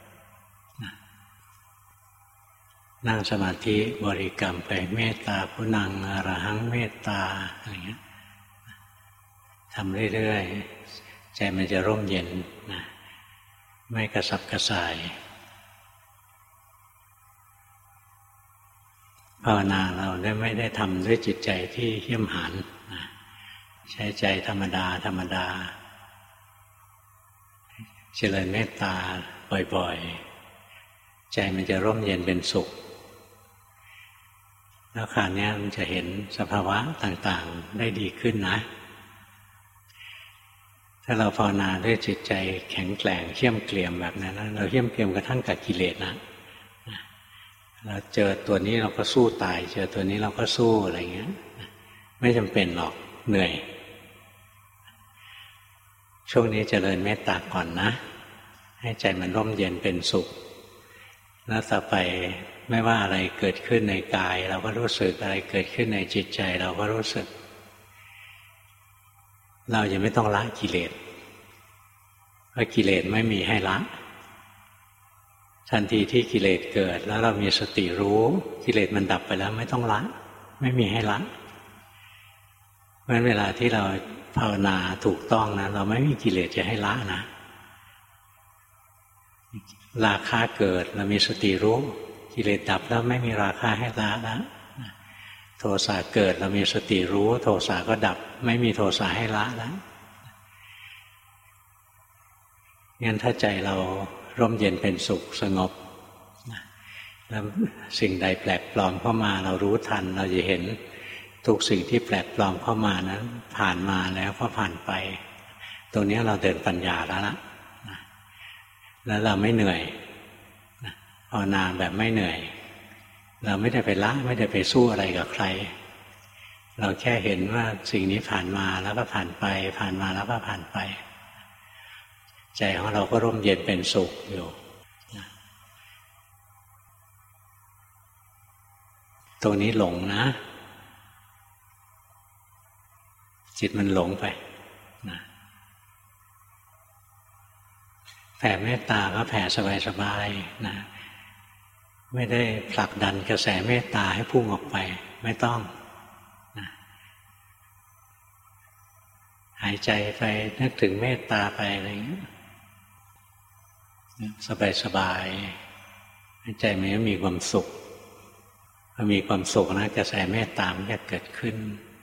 Speaker 1: ๆนั่งสมาธิบริกรรมไปเมตตาพุนังอรหังเมตตาอะไรเงี้ยทำเรื่อยๆใจมันจะร่มเย็นนะไม่กระสับกระส่ายภาวนาเราไม่ได้ทำด้วยจิตใจที่เหี้ยมหาญใช้ใจธรรมดาเจริญเมตตาบ่อยๆใจมันจะร่มเย็นเป็นสุขแล้วคราวนี้มันจะเห็นสภาวะต่างๆได้ดีขึ้นนะถ้าเราภาวนาด้วยจิตใจแข็งแกร่งเหี้ยมเกรียมแบบนั้นเราเหี้ยมเกรียมกระทั่งกับกิเลสนะเราเจอตัวนี้เราก็สู้ตายเจอตัวนี้เราก็สู้อะไรเงี้ยไม่จำเป็นหรอกเหนื่อยช่วงนี้เจริญเมตตาก่อนนะให้ใจมันร่มเย็นเป็นสุขแล้วต่อไปไม่ว่าอะไรเกิดขึ้นในกายเราก็รู้สึกอะไรเกิดขึ้นในจิตใจเราก็รู้สึกเรายังไม่ต้องละกิเลสเพราะกิเลสไม่มีให้ละทันทีที่กิเลสเกิดแล้วเรามีสติรู้กิเลสมันดับไปแล้วไม่ต้องละไม่มีให้ละเพราะฉะนั้นเวลาที่เราภาวนาถูกต้องนะเราไม่มีกิเลสจะให้ละนะราคะเกิดเรามีสติรู้กิเลสดับแล้วไม่มีราคะให้ละแล้วโทสะเกิดเรามีสติรู้โทสะก็ดับไม่มีโทสะให้ละแล้วงั้นถ้าใจเราร่มเย็นเป็นสุขสงบแล้วสิ่งใดแปลกปลอมเข้ามาเรารู้ทันเราจะเห็นทุกสิ่งที่แปลกปลอมเข้ามานั้นผ่านมาแล้วก็ผ่านไปตรงนี้เราเดินปัญญาแล้วล่ะแล้วเราไม่เหนื่อยภาวนาแบบไม่เหนื่อยเราไม่ได้ไปละไม่ได้ไปสู้อะไรกับใครเราแค่เห็นว่าสิ่งนี้ผ่านมาแล้วก็ผ่านไปผ่านมาแล้วก็ผ่านไปใจของเราก็ร่มเย็นเป็นสุขอยู่ตรงนี้หลงนะจิตมันหลงไปนะแผ่เมตตาก็แผ่สบายๆนะไม่ได้ผลักดันกระแสเมตตาให้พุ่งออกไปไม่ต้องนะหายใจไปนึกถึงเมตตาไปอะไรอย่างนี้สบายๆใจมันก็มีความสุขพอมีความสุขนะกระแสเมตตามันจะเกิดขึ้น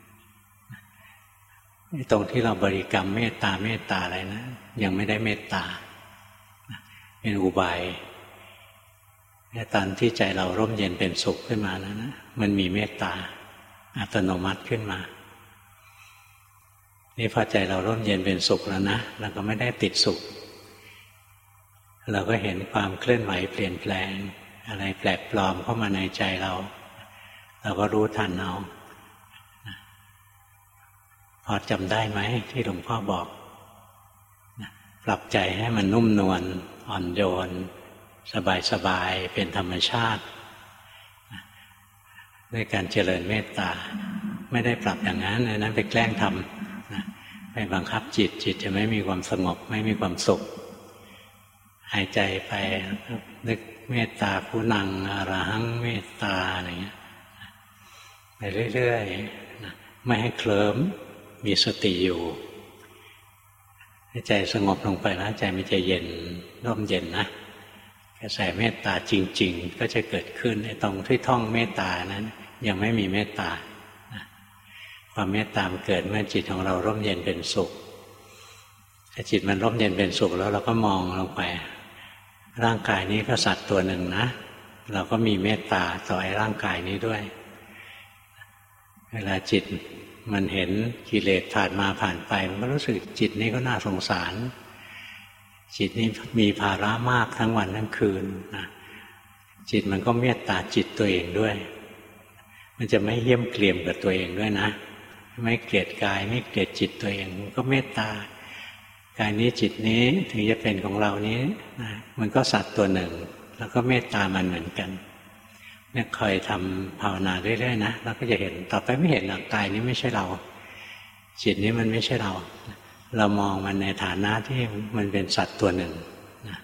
Speaker 1: ตรงที่เราบริกรรมเมตตาเมตตาอะไรนะยังไม่ได้เมตตาเป็นอุบายตอนที่ใจเราร่มเย็นเป็นสุขขึ้นมาแล้วนะมันมีเมตตาอัตโนมัติขึ้นมานี่พอใจเราร่มเย็นเป็นสุขแล้วนะเราก็ไม่ได้ติดสุขเราก็เห็นความเคลื่อนไหวเปลี่ยนแปลงอะไรแปลกปลอมเข้ามาในใจเราก็รู้ทันเอาพอจำได้ไหมที่หลวงพ่อบอกปรับใจให้มันนุ่มนวลอ่อนโยนสบายๆเป็นธรรมชาติด้วยการเจริญเมตตาไม่ได้ปรับอย่างนั้นไปแกล้งทำไปบังคับจิตจะไม่มีความสงบไม่มีความสุขหายใจไปนึกเมตตาผู้นังอรหังเมตตาอะไรเงี้ยไปเรื่อยๆไม่ให้เคลิ้มมีสติอยู่ใจสงบลงไปแล้วใจมันจะเย็นร่มเย็นนะกระแสเมตตาจริงๆก็จะเกิดขึ้นในตรงที่ท่องเมตตานั้นยังไม่มีเมตตาความเมตตามันเกิดเมื่อจิตของเราร่มเย็นเป็นสุขถ้าจิตมันร่มเย็นเป็นสุขแล้วเราก็มองลงไปร่างกายนี้ก็สัตว์ตัวหนึ่งนะเราก็มีเมตตาต่อไอ้ร่างกายนี้ด้วยเวลาจิตมันเห็นกิเลสผ่านมาผ่านไปมันก็รู้สึกจิตนี้ก็น่าสงสารจิตนี้มีภาระมากทั้งวันทั้งคืนนะจิตมันก็เมตตาจิตตัวเองด้วยมันจะไม่เหี้ยมเกรียมกับตัวเองด้วยนะไม่เกลียดกายไม่เกลียดจิตตัวเองมันก็เมตตากายนี้จิตนี้ถึงจะเป็นของเรานี้นะมันก็สัตว์ตัวหนึ่งแล้วก็เมตตามันเหมือนกันเนี่ยคอยทำภาวนาเรื่อยๆนะเราก็จะเห็นต่อไปไม่เห็นหรอกกายนี้ไม่ใช่เราจิตนี้มันไม่ใช่เราเรามองมันในฐานะที่มันเป็นสัตว์ตัวหนึ่งนะ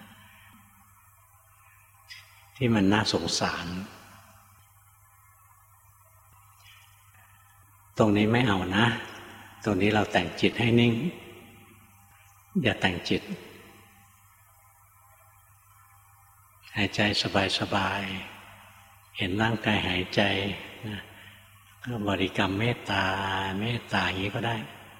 Speaker 1: ที่มันน่าสงสารตรงนี้ไม่เอานะตรงนี้เราแต่งจิตให้นิ่งอย่าแต่งจิตหายใจสบายๆเห็นร่างกายหายใจนะก็บริกรรมเมตตาอย่างนี้ก็ได้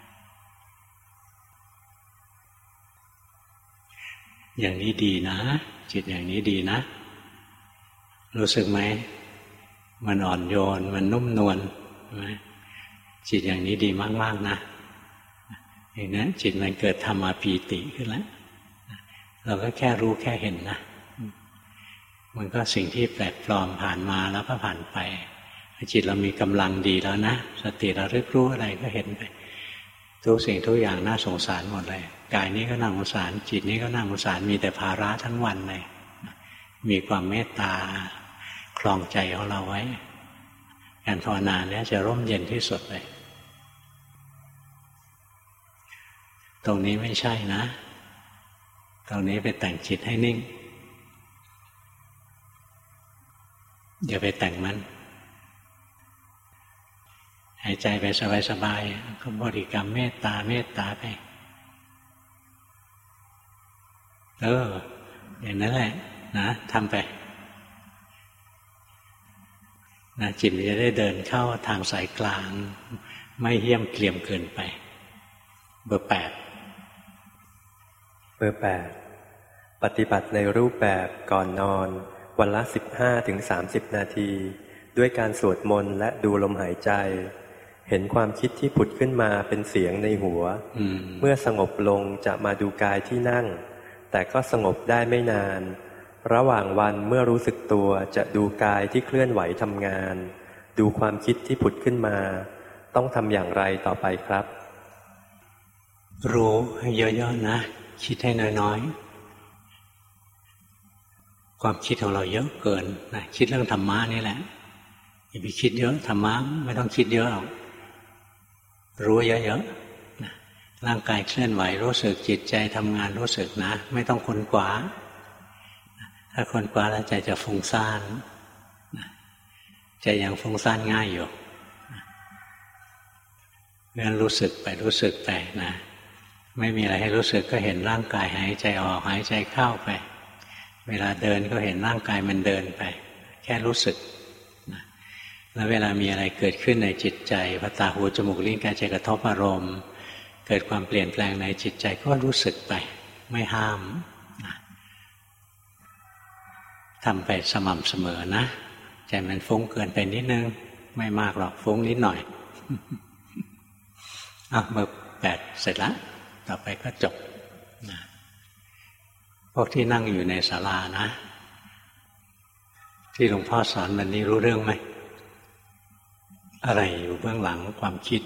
Speaker 1: อย่างนี้ดีนะจิตอย่างนี้ดีนะรู้สึกไหมมันอ่อนโยนมันนุ่มนวลใช่ไหมจิตอย่างนี้ดีมากๆนะอย่างนั้นจิตมันเกิดธรรมาปีติขึ้นแล้วเราก็แค่รู้แค่เห็นนะมันก็สิ่งที่แปลกปลอมผ่านมาแล้วก็ผ่านไปจิตเรามีกำลังดีแล้วนะสติระลึกรู้อะไรก็เห็นไปทุกสิ่งทุกอย่างน่าสงสารหมดเลยกายนี้ก็น่าสงสารจิตนี้ก็น่าสงสารมีแต่ภาระทั้งวันเลยมีความเมตตาครองใจของเราไว้การภาวนาเนี่ยจะร่มเย็นที่สุดเลยตรงนี้ไม่ใช่นะตรงนี้ไปแต่งจิตให้นิ่งอย่าไปแต่งมันหายใจไปสบายๆก็บริกรรมเมตตาไปอย่างนั้นแหละนะทำไปนะจิตมันจะได้เดินเข้าทางสายกลางไม่เหี้ยมเกรียมเกินไปเบอร์ 8
Speaker 2: ปฏิบัติในรูปแบบก่อนนอนวันละ 15-30 นาทีด้วยการสวดมนต์และดูลมหายใจเห็นความคิดที่ผุดขึ้นมาเป็นเสียงในหัวเมื่อสงบลงจะมาดูกายที่นั่งแต่ก็สงบได้ไม่นานระหว่างวันเมื่อรู้สึกตัวจะดูกายที่เคลื่อนไหวทำงานดูความคิดที่ผุดขึ้นมาต้องทำอย่างไรต่อไปครับ
Speaker 1: รู้ให้เยอะๆนะคิดให้น้อยๆความคิดของเราเยอะเกินนะคิดเรื่องธรรมะนี่แหละอย่าไปคิดเยอะธรรมะไม่ต้องคิดเยอะหรอกรู้เยอะๆนะร่างกายเคลื่อนไหวรู้สึกจิตใจทำงานรู้สึกนะไม่ต้องค้นคว้าถ้าค้นคว้าแล้วใจจะฟุ้งซ่านใจยังฟุ้งซ่านง่ายอยู่งั้นรู้สึกไปนะไม่มีอะไรให้รู้สึกก็เห็นร่างกายหายใจออกหายใจเข้าไปเวลาเดินก็เห็นร่างกายมันเดินไปแค่รู้สึกนะแล้วเวลามีอะไรเกิดขึ้นในจิตใจพอตาหูจมูกลิ้นกายใจกระทบอารมณ์เกิดความเปลี่ยนแปลงในจิตใจก็รู้สึกไปไม่ห้ามนะทำไปสม่ำเสมอนะใจมันฟุ้งเกินไปนิดนึงไม่มากหรอกฟุ้งนิดหน่อยเบอร์8เสร็จแล้วต่อไปก็จบนะพวกที่นั่งอยู่ในศาลานะที่หลวงพ่อสอนวันนี้รู้เรื่องไหมอะไรอยู่เบื้องหลังความคิด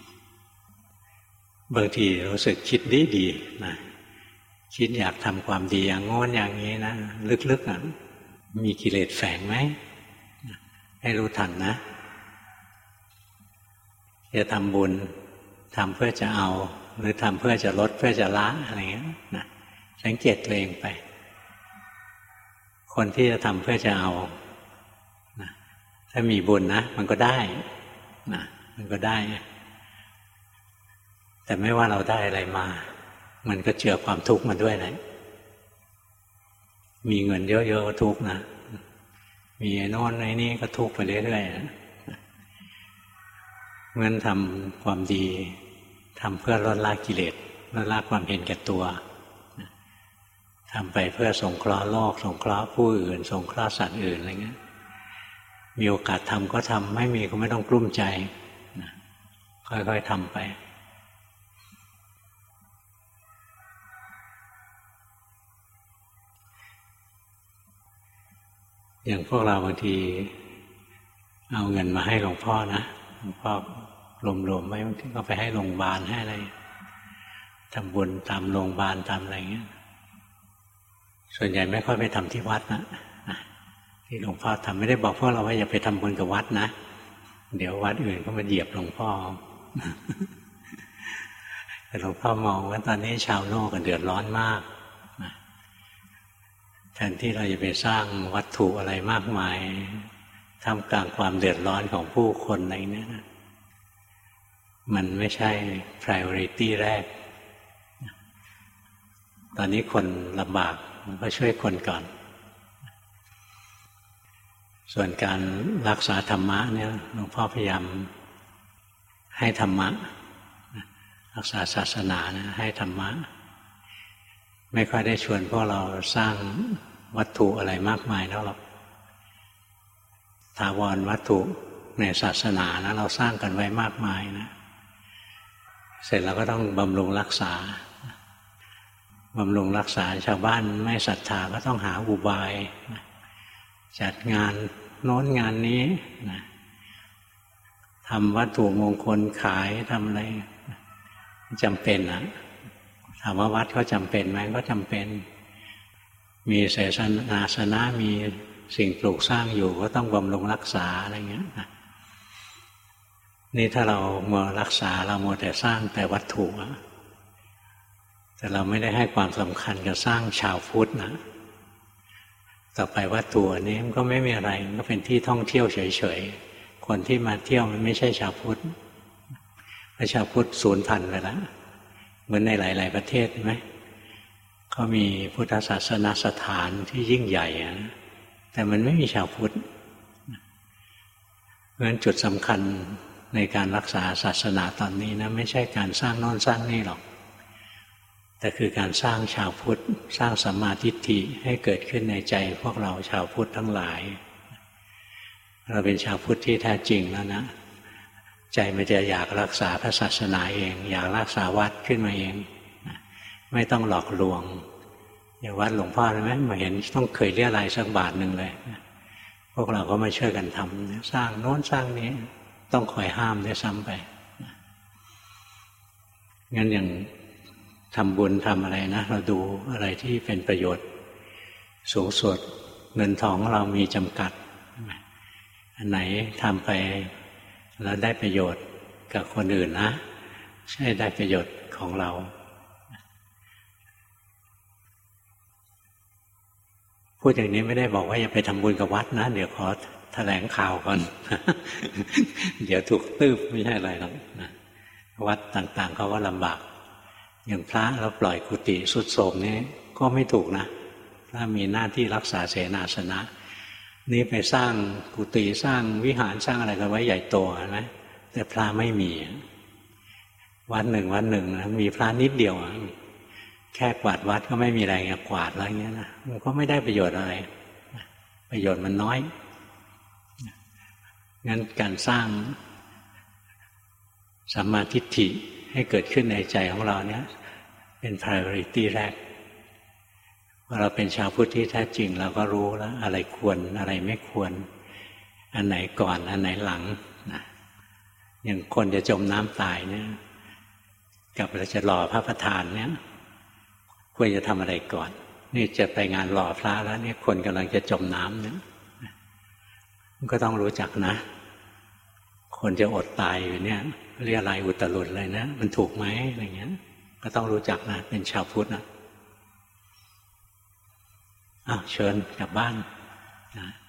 Speaker 1: บางทีรู้สึกคิดดีนะคิดอยากทำความดีอย่างงอนอย่างนี้นะลึกๆมีกิเลสแฝงไหมให้รู้ทันนะจะทำบุญทำเพื่อจะเอาหรือทำเพื่อจะลดเพื่อจะละอะไรเงี้ยนะสังเกตตัวเองไปคนที่จะทำเพื่อจะเอานะถ้ามีบุญนะมันก็ได้นะมันก็ได้แต่ไม่ว่าเราได้อะไรมามันก็เจือความทุกข์มาด้วยเลยมีเงินเยอะๆก็ทุกข์นะมีไอ้โน่นไอ้นี่ก็ทุกข์ไปเรื่อยๆนะเมื่อทำความดีทำเพื่อลดละกิเลสลดละความเห็นแก่ตัวทำไปเพื่อสงเคราะห์โลกสงเคราะห์ผู้อื่นสงเคราะห์สัตว์อื่นอะไรเงี้ยมีโอกาสทำก็ทำไม่มีก็ไม่ต้องกลุ้มใจค่อยๆทำไปอย่างพวกเราบางทีเอาเงินมาให้หลวงพ่อนะหลวงพ่อรวมๆไว้บางทีก็ไปให้โรงพยาบาลให้อะไรทำบุญตามโรงพยาบาลตามอะไรเงี้ยส่วนใหญ่ไม่ค่อยไปทำที่วัดนะที่หลวงพ่อทำไม่ได้บอกพวกเราว่าอย่าไปทำบุญกับวัดนะเดี๋ยววัดอื่นก็มาเหยียบหลวงพ่อแต่หลวงพ่อมองว่าตอนนี้ชาวโลกกันเดือดร้อนมากแทนที่เราจะไปสร้างวัตถุอะไรมากมายท่ามกลางความเดือดร้อนของผู้คนอะไรเนี่ยนะมันไม่ใช่ priority แรกตอนนี้คนลำบากมันก็ช่วยคนก่อนส่วนการรักษาธรรมะเนี่ยหลวงพ่อพยายามให้ธรรมะรักษาศาสนานะให้ธรรมะไม่ค่อยได้ชวนพวกเราสร้างวัตถุอะไรมากมายแล้วหรอกถาวรวัตถุในศาสนานะเราสร้างกันไว้มากมายนะเสร็จเราก็ต้องบำรุงรักษาชาวบ้านไม่ศรัทธาก็ต้องหาอุบายจัดงานโน้นงานนี้นะทำวัตถุมงคลขายทำอะไรจำเป็นนะถามว่าวัดเขาจำเป็นไหมก็จำเป็นมีเสนาสนะมีสิ่งปลูกสร้างอยู่ก็ต้องบำรุงรักษาอะไรเงี้ยนะนี่ถ้าเรามัวรักษาเรามัวแต่สร้างแต่วัตถุแต่เราไม่ได้ให้ความสำคัญกับสร้างชาวพุทธนะต่อไปวัตถุอันนี้มันก็ไม่มีอะไรมันก็เป็นที่ท่องเที่ยวเฉยๆคนที่มาเที่ยวมันไม่ใช่ชาวพุทธชาวพุทธสูญพันธุ์ไปแล้วเหมือนในหลายๆประเทศใช่ไหมเขามีพุทธศาสนสถานที่ยิ่งใหญ่แต่มันไม่มีชาวพุทธเพราะฉะนั้นจุดสำคัญในการรักษาศาสนาตอนนี้นะไม่ใช่การสร้างโน่นสร้างนี่หรอกแต่คือการสร้างชาวพุทธสร้างสัมมาทิฏฐิให้เกิดขึ้นในใจพวกเราชาวพุทธทั้งหลายเราเป็นชาวพุทธที่แท้จริงแล้วนะใจมันจะอยากรักษาพระศาสนาเองอยากรักษาวัดขึ้นมาเองไม่ต้องหลอกลวงอย่างวัดหลวงพ่อใช่ไหมมาเห็นต้องเคยเรียอะไรสักบาทหนึ่งเลยพวกเราก็มาช่วยกันทำสร้างโน้นสร้างนี้ต้องคอยห้ามด้วยซ้ำไปงั้นอย่างทำบุญทำอะไรนะเราดูอะไรที่เป็นประโยชน์สูงสุดเงินทองของเรามีจำกัดอันไหนทำไปแล้วได้ประโยชน์กับคนอื่นนะใช่ได้ประโยชน์ของเราพูดอย่างนี้ไม่ได้บอกว่าอย่าไปทำบุญกับวัดนะเดี๋ยวขอแถลงข่าวก่อน เดี๋ยวถูกตืบไม่ใช่อะไรหรอกนะวัดต่างๆเขาก็ลำบากอย่างพระเราปล่อยกุฏิสุดโทรมนี่ก็ไม่ถูกนะพระมีหน้าที่รักษาเสนาสนะนี่ไปสร้างกุฏิสร้างวิหารสร้างอะไรกันไว้ใหญ่โตไหมแต่พระไม่มีวัดหนึ่งนะมีพระนิดเดียวแค่กวาดวัดก็ไม่มีแรงจะกวาดอะไรเงี้ยนะมันก็ไม่ได้ประโยชน์อะไรประโยชน์มันน้อยงั้นการสร้างสัมมาทิฏฐิให้เกิดขึ้นในใจของเราเนี่ยเป็น priority แรกว่าเราเป็นชาวพุทธที่แท้จริงเราก็รู้แล้วอะไรควรอะไรไม่ควรอันไหนก่อนอันไหนหลังนะอย่างคนจะจมน้ำตายเนี่ยกับเราจะหล่อพระประธานเนี่ยควรจะทำอะไรก่อนนี่จะไปงานหล่อพระแล้วเนี่ยคนกำลังจะจมน้ำเนี่ยก็ต้องรู้จักนะคนจะอดตายอยู่เนี่ยเรียอะไรอุตรุดเลยนะมันถูกไหมอะไรเงี้ยก็ต้องรู้จักนะเป็นชาวพุทธนะเชิญกลับบ้านนะ